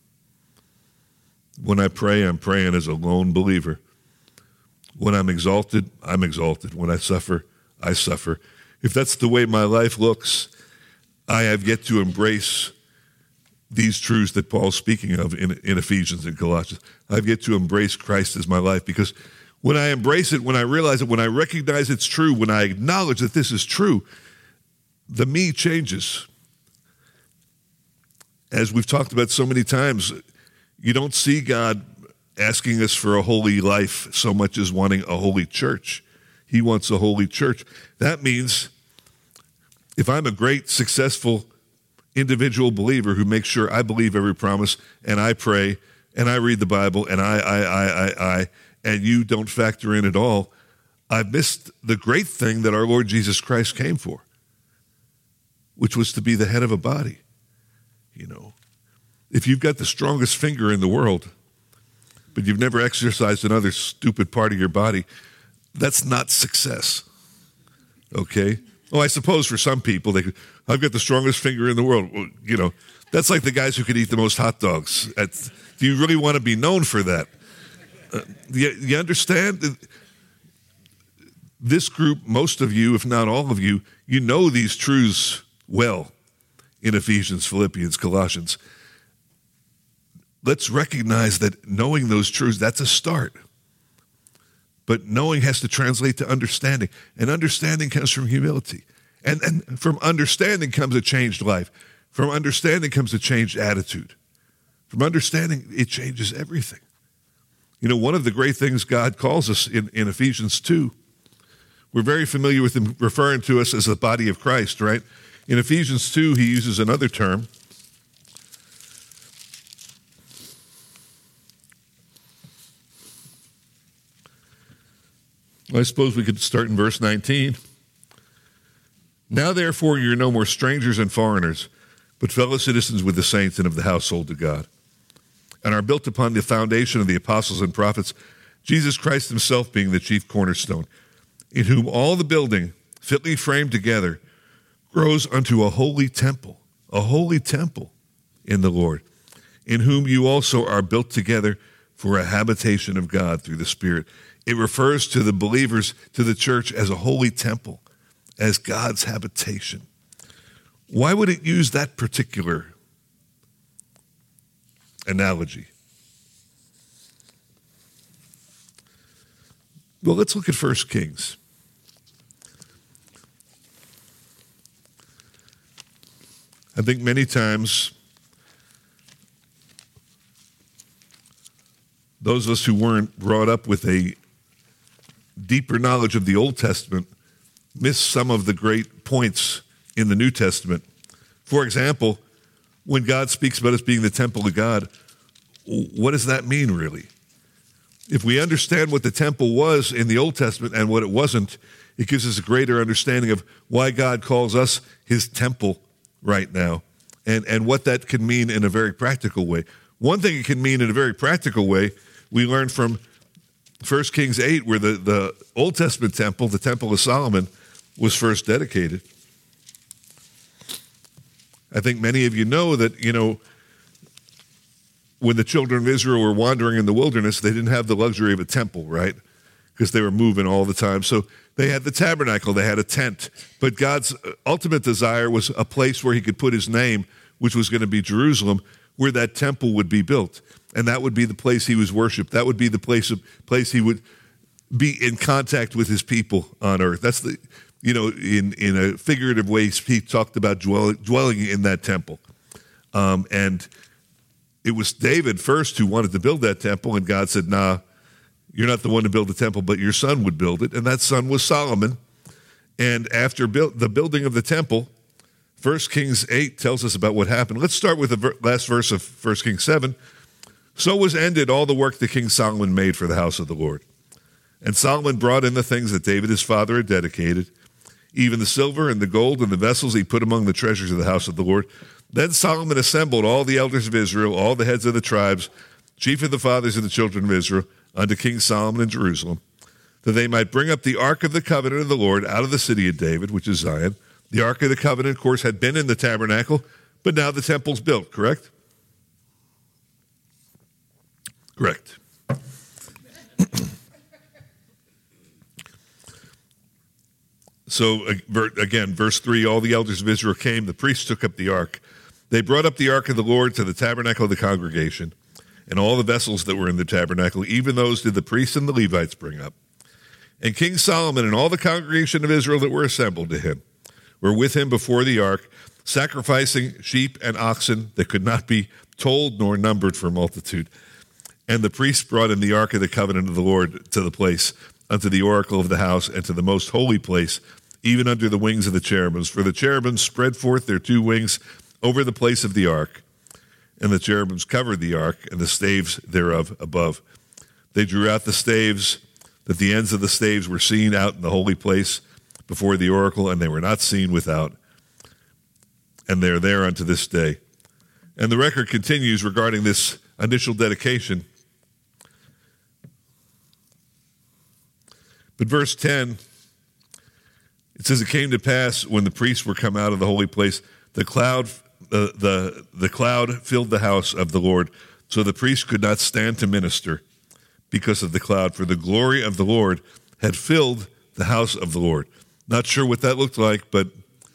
when I pray, I'm praying as a lone believer. When I'm exalted, I'm exalted. When I suffer, I suffer. If that's the way my life looks, I have yet to embrace these truths that Paul's speaking of in Ephesians and Colossians. I've yet to embrace Christ as my life, because when I embrace it, when I realize it, when I recognize it's true, when I acknowledge that this is true, the me changes. As we've talked about so many times, you don't see God asking us for a holy life so much as wanting a holy church. He wants a holy church. That means if I'm a great, successful individual believer who makes sure I believe every promise and I pray and I read the Bible and I and you don't factor in at all, I've missed the great thing that our Lord Jesus Christ came for, which was to be the head of a body. You know, if you've got the strongest finger in the world, but you've never exercised another stupid part of your body, that's not success. Okay? Oh, I suppose for some people, I've got the strongest finger in the world. Well, you know, that's like the guys who could eat the most hot dogs. Do you really want to be known for that? You understand? This group, most of you, if not all of you, you know these truths well in Ephesians, Philippians, Colossians. Let's recognize that knowing those truths, that's a start. But knowing has to translate to understanding. And understanding comes from humility. And from understanding comes a changed life. From understanding comes a changed attitude. From understanding, it changes everything. You know, one of the great things God calls us in Ephesians 2, we're very familiar with him referring to us as the body of Christ, right? In Ephesians 2, he uses another term. I suppose we could start in verse 19. Now, therefore, you're no more strangers and foreigners, but fellow citizens with the saints and of the household of God, and are built upon the foundation of the apostles and prophets, Jesus Christ himself being the chief cornerstone, in whom all the building fitly framed together, grows unto a holy temple in the Lord, in whom you also are built together for a habitation of God through the Spirit. It refers to the believers, to the church, as a holy temple, as God's habitation. Why would it use that particular analogy? Well, let's look at 1 Kings. I think many times those of us who weren't brought up with a deeper knowledge of the Old Testament miss some of the great points in the New Testament. For example, when God speaks about us being the temple of God, what does that mean really? If we understand what the temple was in the Old Testament and what it wasn't, it gives us a greater understanding of why God calls us his temple right now and what that can mean in a very practical way. One thing it can mean in a very practical way, we learned from 1 Kings 8, where the Old Testament temple, the Temple of Solomon, was first dedicated. I think many of you know that, when the children of Israel were wandering in the wilderness, they didn't have the luxury of a temple, right? Because they were moving all the time. So they had the tabernacle, they had a tent. But God's ultimate desire was a place where he could put his name, which was going to be Jerusalem, where that temple would be built. And that would be the place he was worshiped. That would be the place he would be in contact with his people on earth. That's the, in a figurative way, he talked about dwelling in that temple. And it was David first who wanted to build that temple, and God said, nah, you're not the one to build the temple, but your son would build it. And that son was Solomon. And after the building of the temple, 1 Kings 8 tells us about what happened. Let's start with the last verse of 1 Kings 7. So was ended all the work that King Solomon made for the house of the Lord. And Solomon brought in the things that David his father had dedicated, even the silver and the gold and the vessels he put among the treasures of the house of the Lord. Then Solomon assembled all the elders of Israel, all the heads of the tribes, chief of the fathers of the children of Israel, unto King Solomon in Jerusalem, that they might bring up the ark of the covenant of the Lord out of the city of David, which is Zion. The ark of the covenant, of course, had been in the tabernacle, but now the temple's built, correct? Correct. So, again, verse 3, all the elders of Israel came, the priests took up the ark. They brought up the ark of the Lord to the tabernacle of the congregation, and all the vessels that were in the tabernacle, even those did the priests and the Levites bring up. And King Solomon and all the congregation of Israel that were assembled to him were with him before the ark, sacrificing sheep and oxen that could not be told nor numbered for multitude. And the priests brought in the ark of the covenant of the Lord to the place, unto the oracle of the house, and to the most holy place, even under the wings of the cherubims. For the cherubims spread forth their two wings over the place of the ark, and the cherubims covered the ark, and the staves thereof above. They drew out the staves, that the ends of the staves were seen out in the holy place before the oracle, and they were not seen without. And they are there unto this day. And the record continues regarding this initial dedication. But verse 10, it says, it came to pass when the priests were come out of the holy place, the cloud filled the house of the Lord, so the priests could not stand to minister because of the cloud, for the glory of the Lord had filled the house of the Lord. Not sure what that looked like, but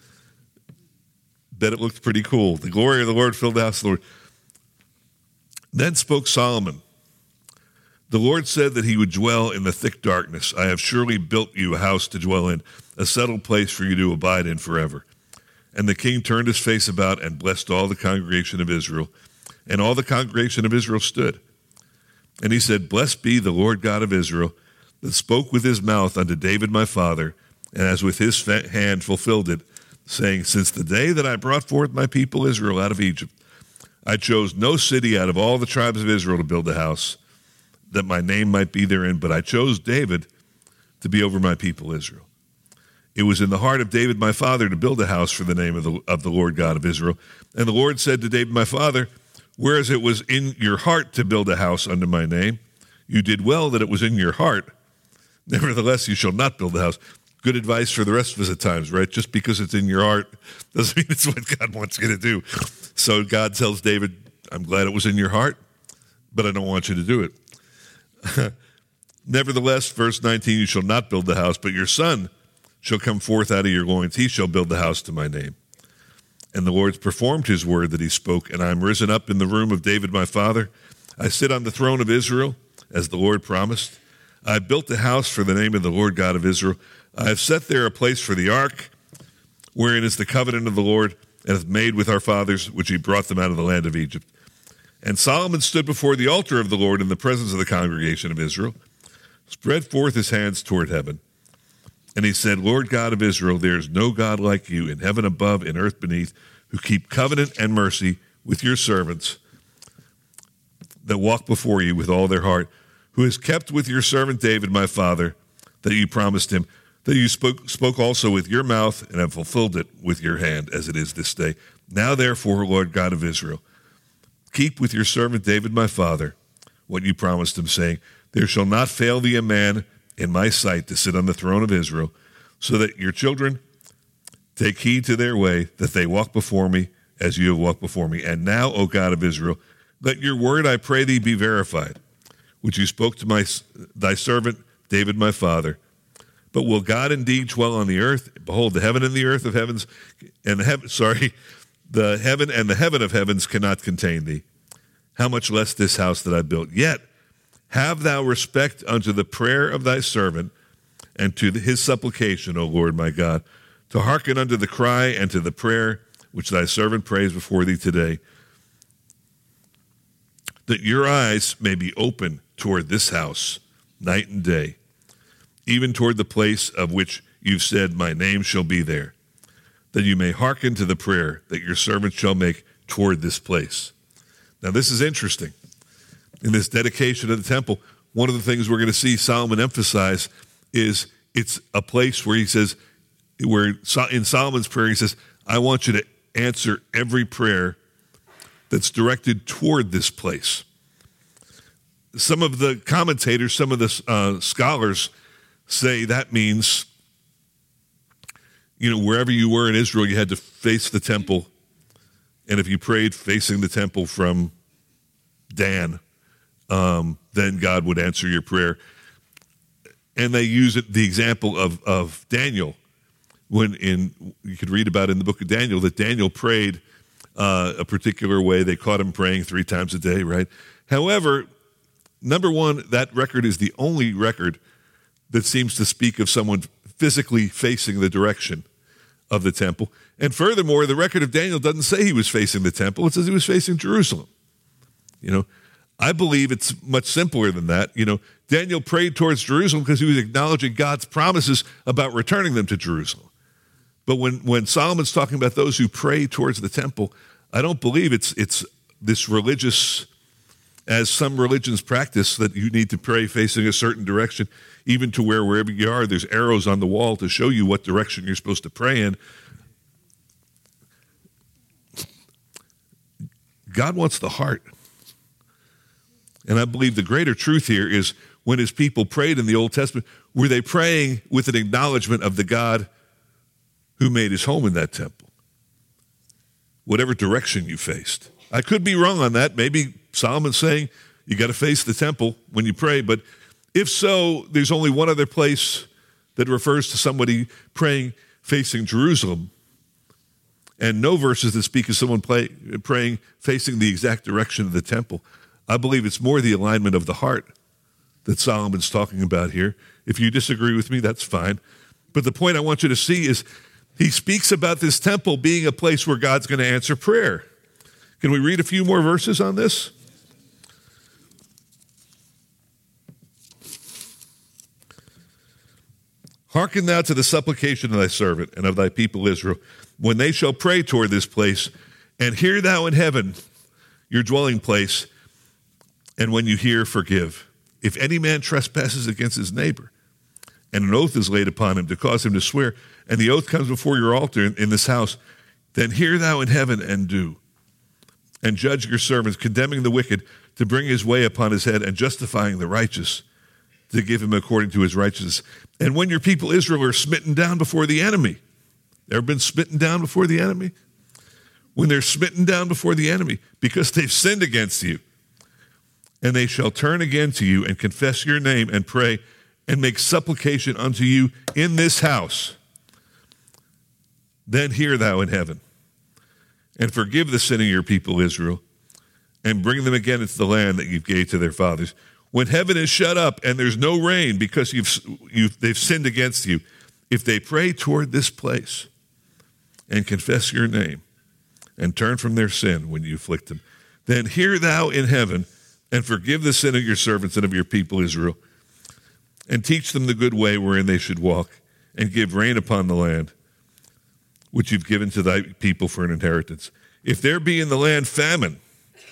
bet it looked pretty cool. The glory of the Lord filled the house of the Lord. Then spoke Solomon. The Lord said that he would dwell in the thick darkness. I have surely built you a house to dwell in, a settled place for you to abide in forever. And the king turned his face about and blessed all the congregation of Israel. And all the congregation of Israel stood. And he said, Blessed be the Lord God of Israel, that spoke with his mouth unto David my father, and as with his hand fulfilled it, saying, Since the day that I brought forth my people Israel out of Egypt, I chose no city out of all the tribes of Israel to build a house, that my name might be therein, but I chose David to be over my people Israel. It was in the heart of David my father to build a house for the name of the Lord God of Israel. And the Lord said to David my father, Whereas it was in your heart to build a house unto my name, you did well that it was in your heart. Nevertheless, you shall not build a house. good advice for the rest of us at times, right? Just because it's in your heart doesn't mean it's what God wants you to do. So God tells David, I'm glad it was in your heart, but I don't want you to do it. Nevertheless, verse 19, you shall not build the house, but your son shall come forth out of your loins. He shall build the house to my name. And the Lord performed his word that he spoke, and I am risen up in the room of David my father. I sit on the throne of Israel, as the Lord promised. I have built a house for the name of the Lord God of Israel. I have set there a place for the ark, wherein is the covenant of the Lord, and hath made with our fathers, which he brought them out of the land of Egypt. And Solomon stood before the altar of the Lord in the presence of the congregation of Israel, spread forth his hands toward heaven. And he said, Lord God of Israel, there is no God like you in heaven above and earth beneath, who keep covenant and mercy with your servants that walk before you with all their heart, who has kept with your servant David my father, that you promised him, that you spoke also with your mouth and have fulfilled it with your hand, as it is this day. Now therefore, Lord God of Israel, keep with your servant David my father what you promised him, saying, there shall not fail thee a man in my sight to sit on the throne of Israel, so that your children take heed to their way, that they walk before me as you have walked before me. And now, O God of Israel, let your word, I pray thee, be verified, which you spoke to thy servant David my father. But will God indeed dwell on the earth? Behold, the heaven and the earth of heavens, and the heaven and the heaven of heavens cannot contain thee. How much less this house that I built? Yet have thou respect unto the prayer of thy servant, and to his supplication, O Lord my God, to hearken unto the cry and to the prayer which thy servant prays before thee today, that your eyes may be open toward this house night and day, even toward the place of which you've said, my name shall be there, that you may hearken to the prayer that your servant shall make toward this place. Now this is interesting. In this dedication of the temple, one of the things we're going to see Solomon emphasize is it's a place where he says, where in Solomon's prayer he says, I want you to answer every prayer that's directed toward this place. Some of the commentators, some of the scholars say that means, wherever you were in Israel, you had to face the temple. And if you prayed facing the temple from Dan, then God would answer your prayer. And they use the example of Daniel, you could read about in the book of Daniel that Daniel prayed a particular way. They caught him praying 3 times a day, right? However, number one, that record is the only record that seems to speak of someone physically facing the direction of the temple. And furthermore, the record of Daniel doesn't say he was facing the temple. It says he was facing Jerusalem. I believe it's much simpler than that. Daniel prayed towards Jerusalem because he was acknowledging God's promises about returning them to Jerusalem. But when Solomon's talking about those who pray towards the temple, I don't believe it's this religious, as some religions practice, that you need to pray facing a certain direction, even to wherever you are, there's arrows on the wall to show you what direction you're supposed to pray in. God wants the heart. And I believe the greater truth here is when his people prayed in the Old Testament, were they praying with an acknowledgement of the God who made his home in that temple? Whatever direction you faced. I could be wrong on that. Maybe Solomon's saying you got to face the temple when you pray, but if so, there's only one other place that refers to somebody praying facing Jerusalem, and no verses that speak of someone praying facing the exact direction of the temple. I believe it's more the alignment of the heart that Solomon's talking about here. If you disagree with me, that's fine. But the point I want you to see is he speaks about this temple being a place where God's going to answer prayer. Can we read a few more verses on this? Hearken thou to the supplication of thy servant and of thy people Israel, when they shall pray toward this place, and hear thou in heaven your dwelling place, and when you hear, forgive. If any man trespasses against his neighbor, and an oath is laid upon him to cause him to swear, and the oath comes before your altar in this house, then hear thou in heaven and do. And judge your servants, condemning the wicked, to bring his way upon his head, and justifying the righteous, to give him according to his righteousness. And when your people Israel are smitten down before the enemy, ever been smitten down before the enemy? When they're smitten down before the enemy because they've sinned against you, and they shall turn again to you and confess your name and pray and make supplication unto you in this house, then hear thou in heaven and forgive the sin of your people Israel and bring them again into the land that you gave to their fathers. When heaven is shut up and there's no rain because they've sinned against you, if they pray toward this place and confess your name and turn from their sin when you afflict them, then hear thou in heaven and forgive the sin of your servants and of your people Israel, and teach them the good way wherein they should walk, and give rain upon the land, which you've given to thy people for an inheritance. If there be in the land famine,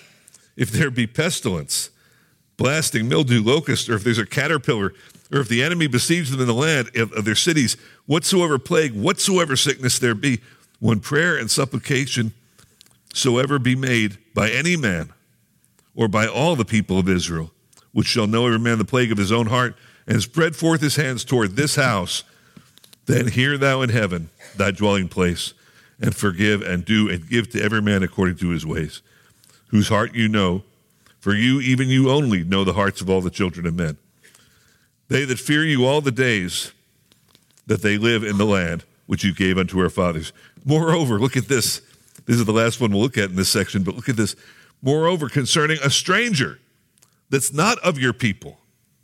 if there be pestilence, blasting, mildew, locust, or if there's a caterpillar, or if the enemy besiege them in the land of their cities, whatsoever plague, whatsoever sickness there be, when prayer and supplication soever be made by any man, or by all the people of Israel, which shall know every man the plague of his own heart, and spread forth his hands toward this house, then hear thou in heaven thy dwelling place, and forgive and do and give to every man according to his ways, whose heart you know, for you, even you only, know the hearts of all the children of men. They that fear you all the days that they live in the land which you gave unto our fathers. Moreover, look at this. This is the last one we'll look at in this section, but look at this. Moreover, concerning a stranger that's not of your people,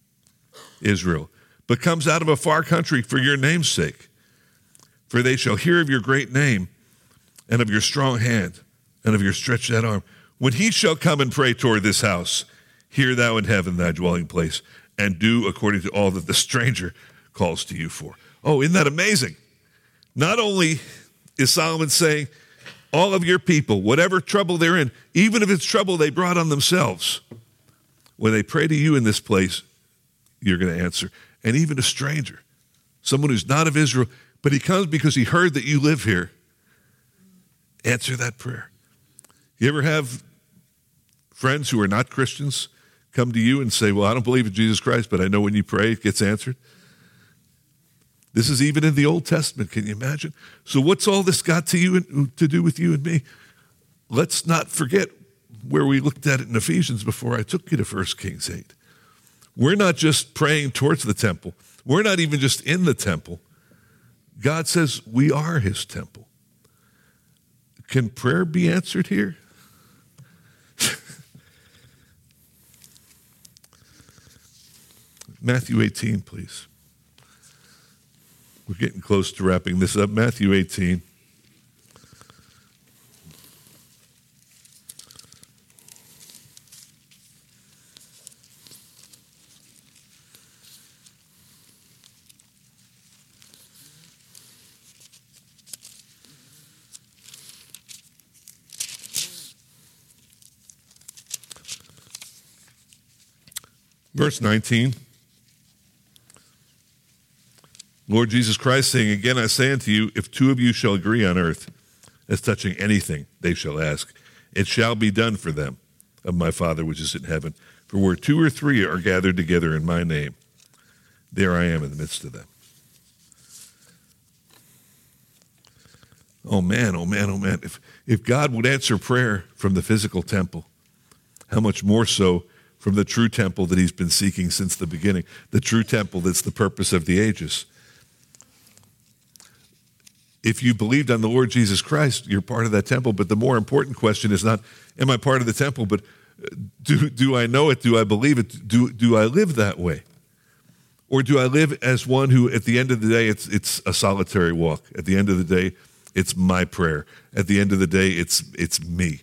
Israel, but comes out of a far country for your name's sake. For they shall hear of your great name and of your strong hand and of your stretched out arm. When he shall come and pray toward this house, hear thou in heaven thy dwelling place, and do according to all that the stranger calls to you for. Oh, isn't that amazing? Not only is Solomon saying, all of your people, whatever trouble they're in, even if it's trouble they brought on themselves, when they pray to you in this place, you're going to answer. And even a stranger, someone who's not of Israel, but he comes because he heard that you live here, answer that prayer. You ever have friends who are not Christians come to you and say, well, I don't believe in Jesus Christ, but I know when you pray, it gets answered? This is even in the Old Testament. Can you imagine? So what's all this got to do with you and me? Let's not forget where we looked at it in Ephesians before I took you to 1 Kings 8. We're not just praying towards the temple. We're not even just in the temple. God says we are his temple. Can prayer be answered here? Matthew 18, please. We're getting close to wrapping this up. Matthew 18. Verse 19. Lord Jesus Christ saying, again I say unto you, if two of you shall agree on earth as touching anything they shall ask, it shall be done for them of my Father which is in heaven. For where two or three are gathered together in my name, there I am in the midst of them. Oh man, oh man, oh man. If God would answer prayer from the physical temple, how much more so from the true temple that he's been seeking since the beginning, the true temple that's the purpose of the ages. If you believed on the Lord Jesus Christ, you're part of that temple. But the more important question is not, am I part of the temple, but do I know it? Do I believe it? Do I live that way? Or do I live as one who, at the end of the day, it's a solitary walk. At the end of the day, it's my prayer. At the end of the day, it's me.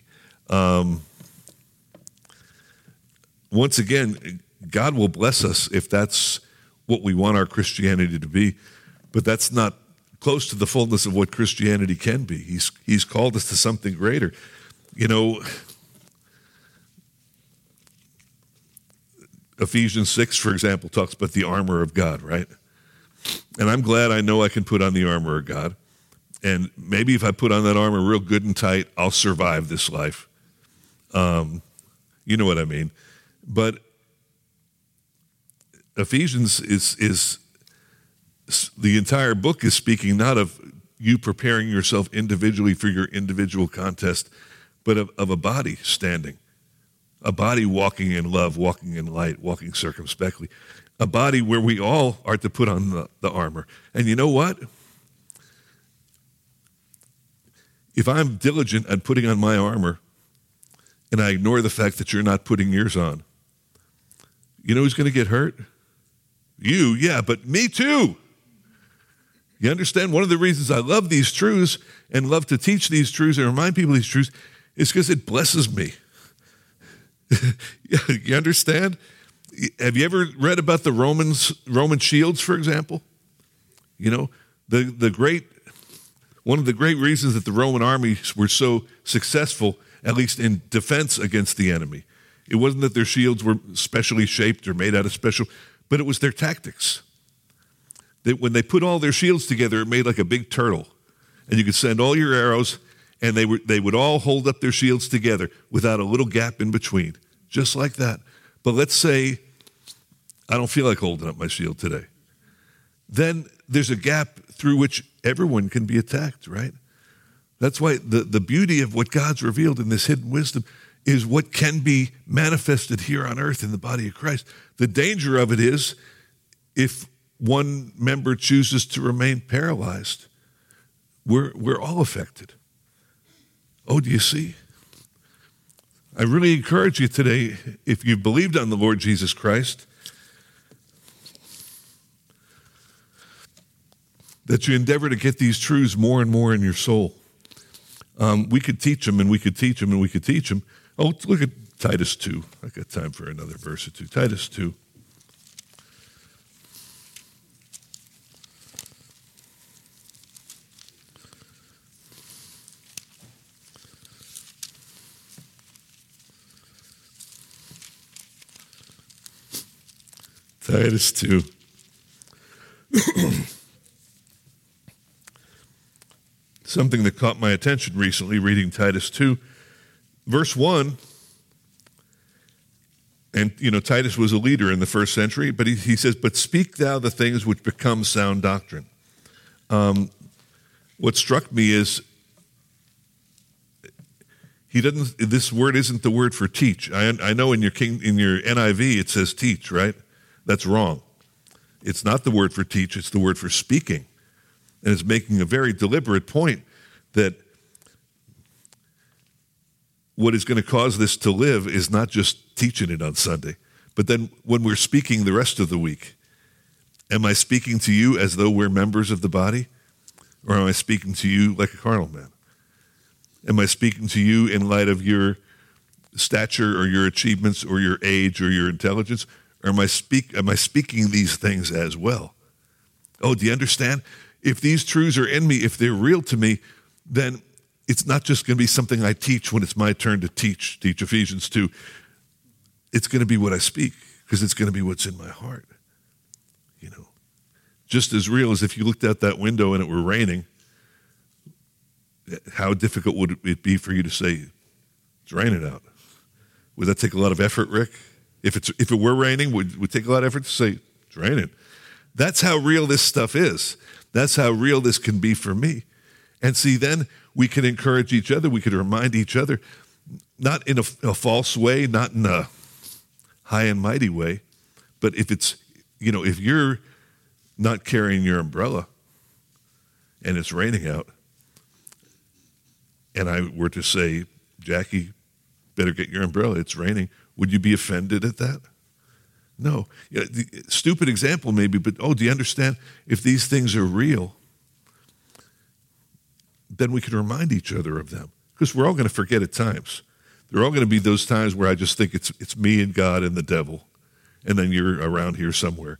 Once again, God will bless us if that's what we want our Christianity to be, but that's not close to the fullness of what Christianity can be. He's called us to something greater. You know, Ephesians 6, for example, talks about the armor of God, right? And I'm glad I know I can put on the armor of God. And maybe if I put on that armor real good and tight, I'll survive this life. You know what I mean? But Ephesians is the entire book is speaking not of you preparing yourself individually for your individual contest, but of a body standing, a body walking in love, walking in light, walking circumspectly, a body where we all are to put on the armor. And you know what? If I'm diligent at putting on my armor and I ignore the fact that you're not putting yours on, you know who's going to get hurt? You, yeah, but me too. You understand? One of the reasons I love these truths and love to teach these truths and remind people these truths is because it blesses me. You understand? Have you ever read about the Roman shields, for example? You know, one of the great reasons that the Roman armies were so successful, at least in defense against the enemy, it wasn't that their shields were specially shaped or made out of special, but it was their tactics. That when they put all their shields together, it made like a big turtle. And you could send all your arrows, and they would all hold up their shields together without a little gap in between, just like that. But let's say I don't feel like holding up my shield today. Then there's a gap through which everyone can be attacked, right? That's why the beauty of what God's revealed in this hidden wisdom is what can be manifested here on earth in the body of Christ. The danger of it is if one member chooses to remain paralyzed, we're all affected. Oh, do you see? I really encourage you today, if you've believed on the Lord Jesus Christ, that you endeavor to get these truths more and more in your soul. We could teach them, and we could teach them, and we could teach them. Oh, look at Titus 2. I got time for another verse or two. Titus 2. Titus 2. Something that caught my attention recently, reading Titus 2, verse 1. And, you know, Titus was a leader in the first century, but he says, but speak thou the things which become sound doctrine. What struck me is this word isn't the word for teach. I know in your NIV it says teach, right? That's wrong. It's not the word for teach, it's the word for speaking. And it's making a very deliberate point that what is going to cause this to live is not just teaching it on Sunday, but then when we're speaking the rest of the week, am I speaking to you as though we're members of the body? Or am I speaking to you like a carnal man? Am I speaking to you in light of your stature or your achievements or your age or your intelligence? Or am I speaking these things as well? Oh, do you understand? If these truths are in me, if they're real to me, then it's not just going to be something I teach when it's my turn to teach Ephesians 2. It's going to be what I speak because it's going to be what's in my heart. You know, just as real as if you looked out that window and it were raining, how difficult would it be for you to say, it's raining out? Would that take a lot of effort, Rick? If it were raining, would it take a lot of effort to say, it's raining? That's how real this stuff is. That's how real this can be for me. And see, then we can encourage each other. We can remind each other, not in a false way, not in a high and mighty way, but if you're not carrying your umbrella and it's raining out, and I were to say, Jackie, better get your umbrella, it's raining, would you be offended at that? No. Yeah, stupid example maybe, but do you understand? If these things are real, then we can remind each other of them. Because we're all going to forget at times. There are all going to be those times where I just think it's me and God and the devil, and then you're around here somewhere.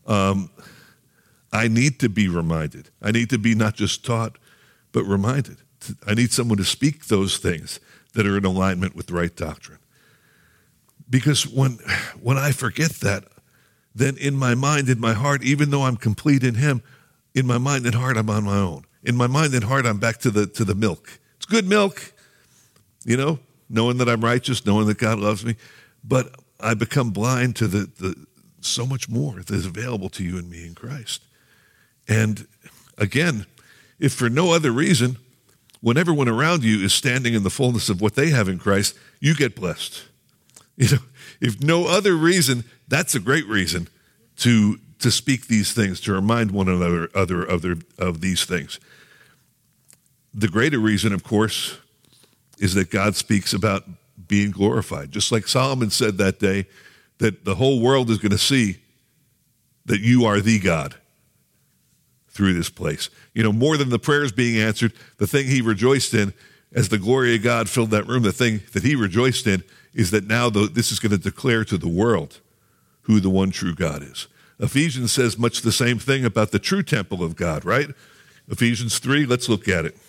I need to be reminded. I need to be not just taught, but reminded. I need someone to speak those things that are in alignment with right doctrine. Because when I forget that, then in my mind, in my heart, even though I'm complete in him, in my mind and heart, I'm on my own. In my mind and heart, I'm back to the milk. It's good milk, knowing that I'm righteous, knowing that God loves me. But I become blind to so much more that is available to you and me in Christ. And again, if for no other reason, when everyone around you is standing in the fullness of what they have in Christ, you get blessed. If no other reason, that's a great reason to speak these things, to remind one another of these things. The greater reason, of course, is that God speaks about being glorified. Just like Solomon said that day, that the whole world is going to see that you are the God through this place. More than the prayers being answered, the thing he rejoiced in as the glory of God filled that room, the thing that he rejoiced in is that now this is going to declare to the world who the one true God is. Ephesians says much the same thing about the true temple of God, right? Ephesians 3, let's look at it.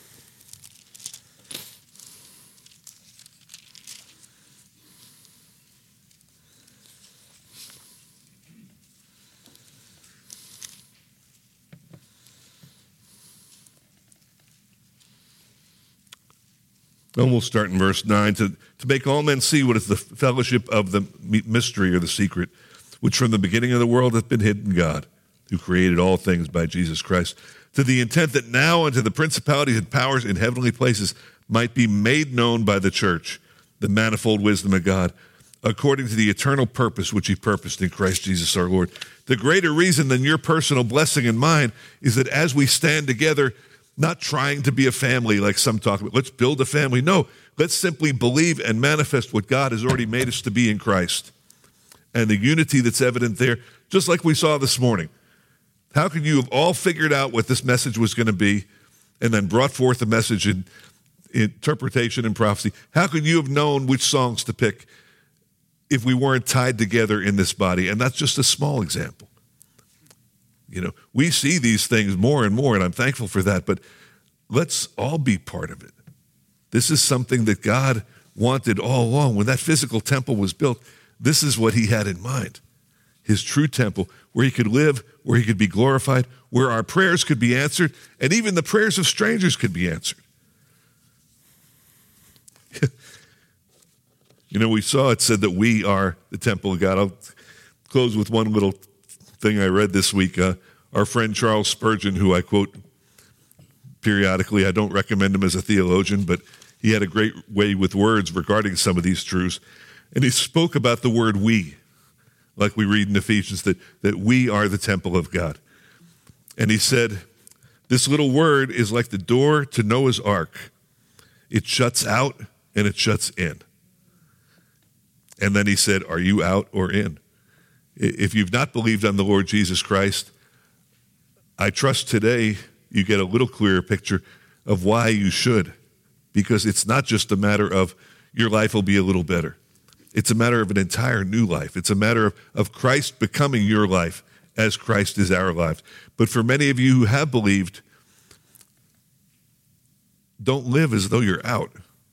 And we'll start in verse 9. To make all men see what is the fellowship of the mystery or the secret, which from the beginning of the world hath been hidden in God, who created all things by Jesus Christ, to the intent that now unto the principalities and powers in heavenly places might be made known by the church the manifold wisdom of God, according to the eternal purpose which he purposed in Christ Jesus our Lord. The greater reason than your personal blessing and mine is that as we stand together, not trying to be a family like some talk about, let's build a family. No, let's simply believe and manifest what God has already made us to be in Christ. And the unity that's evident there, just like we saw this morning. How could you have all figured out what this message was going to be and then brought forth a message in interpretation and prophecy? How could you have known which songs to pick if we weren't tied together in this body? And that's just a small example. We see these things more and more, and I'm thankful for that, but let's all be part of it. This is something that God wanted all along. When that physical temple was built, this is what he had in mind. His true temple, where he could live, where he could be glorified, where our prayers could be answered, and even the prayers of strangers could be answered. We saw it said that we are the temple of God. I'll close with one little thing I read this week. Our friend Charles Spurgeon, who I quote periodically, I don't recommend him as a theologian, but he had a great way with words regarding some of these truths. And he spoke about the word we, like we read in Ephesians, that we are the temple of God. And he said, this little word is like the door to Noah's Ark. It shuts out and it shuts in. And then he said, are you out or in? If you've not believed on the Lord Jesus Christ, I trust today you get a little clearer picture of why you should, because it's not just a matter of your life will be a little better. It's a matter of an entire new life. It's a matter of Christ becoming your life as Christ is our life. But for many of you who have believed, don't live as though you're out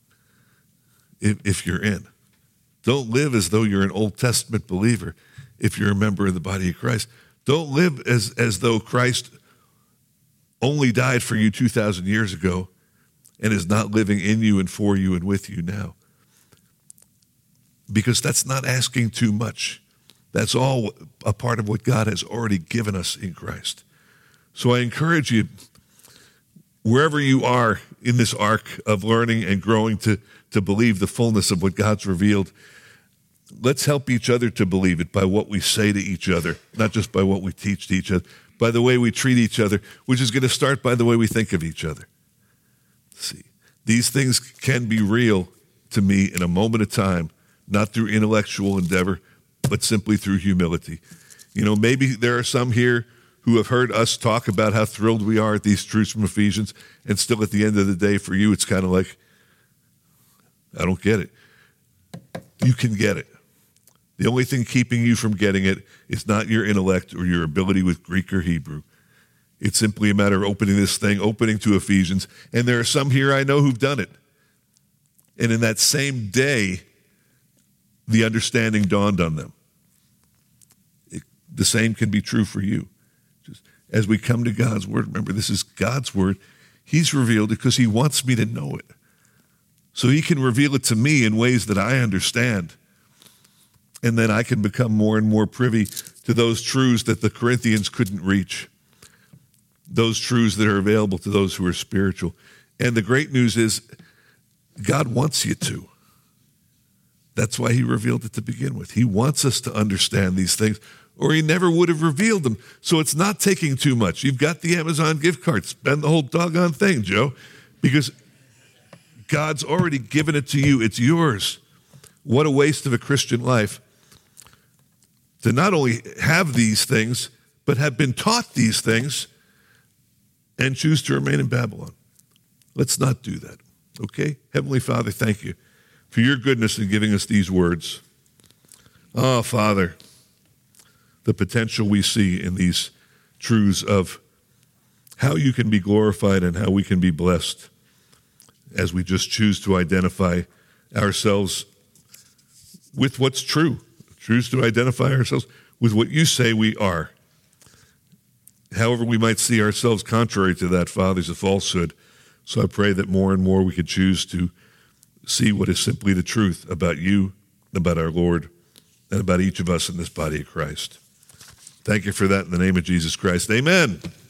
if you're in. Don't live as though you're an Old Testament believer if you're a member of the body of Christ. Don't live as though Christ only died for you 2,000 years ago and is not living in you and for you and with you now. Because that's not asking too much. That's all a part of what God has already given us in Christ. So I encourage you, wherever you are in this arc of learning and growing to believe the fullness of what God's revealed, let's help each other to believe it by what we say to each other, not just by what we teach to each other, by the way we treat each other, which is going to start by the way we think of each other. See, these things can be real to me in a moment of time, not through intellectual endeavor, but simply through humility. Maybe there are some here who have heard us talk about how thrilled we are at these truths from Ephesians, and still at the end of the day, for you, it's kind of like, I don't get it. You can get it. The only thing keeping you from getting it is not your intellect or your ability with Greek or Hebrew. It's simply a matter of opening to Ephesians. And there are some here I know who've done it. And in that same day, the understanding dawned on them. The same can be true for you. Just as we come to God's word, remember, this is God's word. He's revealed it because he wants me to know it. So he can reveal it to me in ways that I understand. And then I can become more and more privy to those truths that the Corinthians couldn't reach, those truths that are available to those who are spiritual. And the great news is God wants you to. That's why he revealed it to begin with. He wants us to understand these things, or he never would have revealed them. So it's not taking too much. You've got the Amazon gift card. Spend the whole doggone thing, Joe, because God's already given it to you. It's yours. What a waste of a Christian life to not only have these things, but have been taught these things and choose to remain in Babylon. Let's not do that, okay? Heavenly Father, thank you for your goodness in giving us these words. Oh, Father, the potential we see in these truths of how you can be glorified and how we can be blessed as we just choose to identify ourselves with what's true, choose to identify ourselves with what you say we are. However we might see ourselves contrary to that, Father, is a falsehood. So I pray that more and more we could choose to see what is simply the truth about you, about our Lord, and about each of us in this body of Christ. Thank you for that in the name of Jesus Christ. Amen.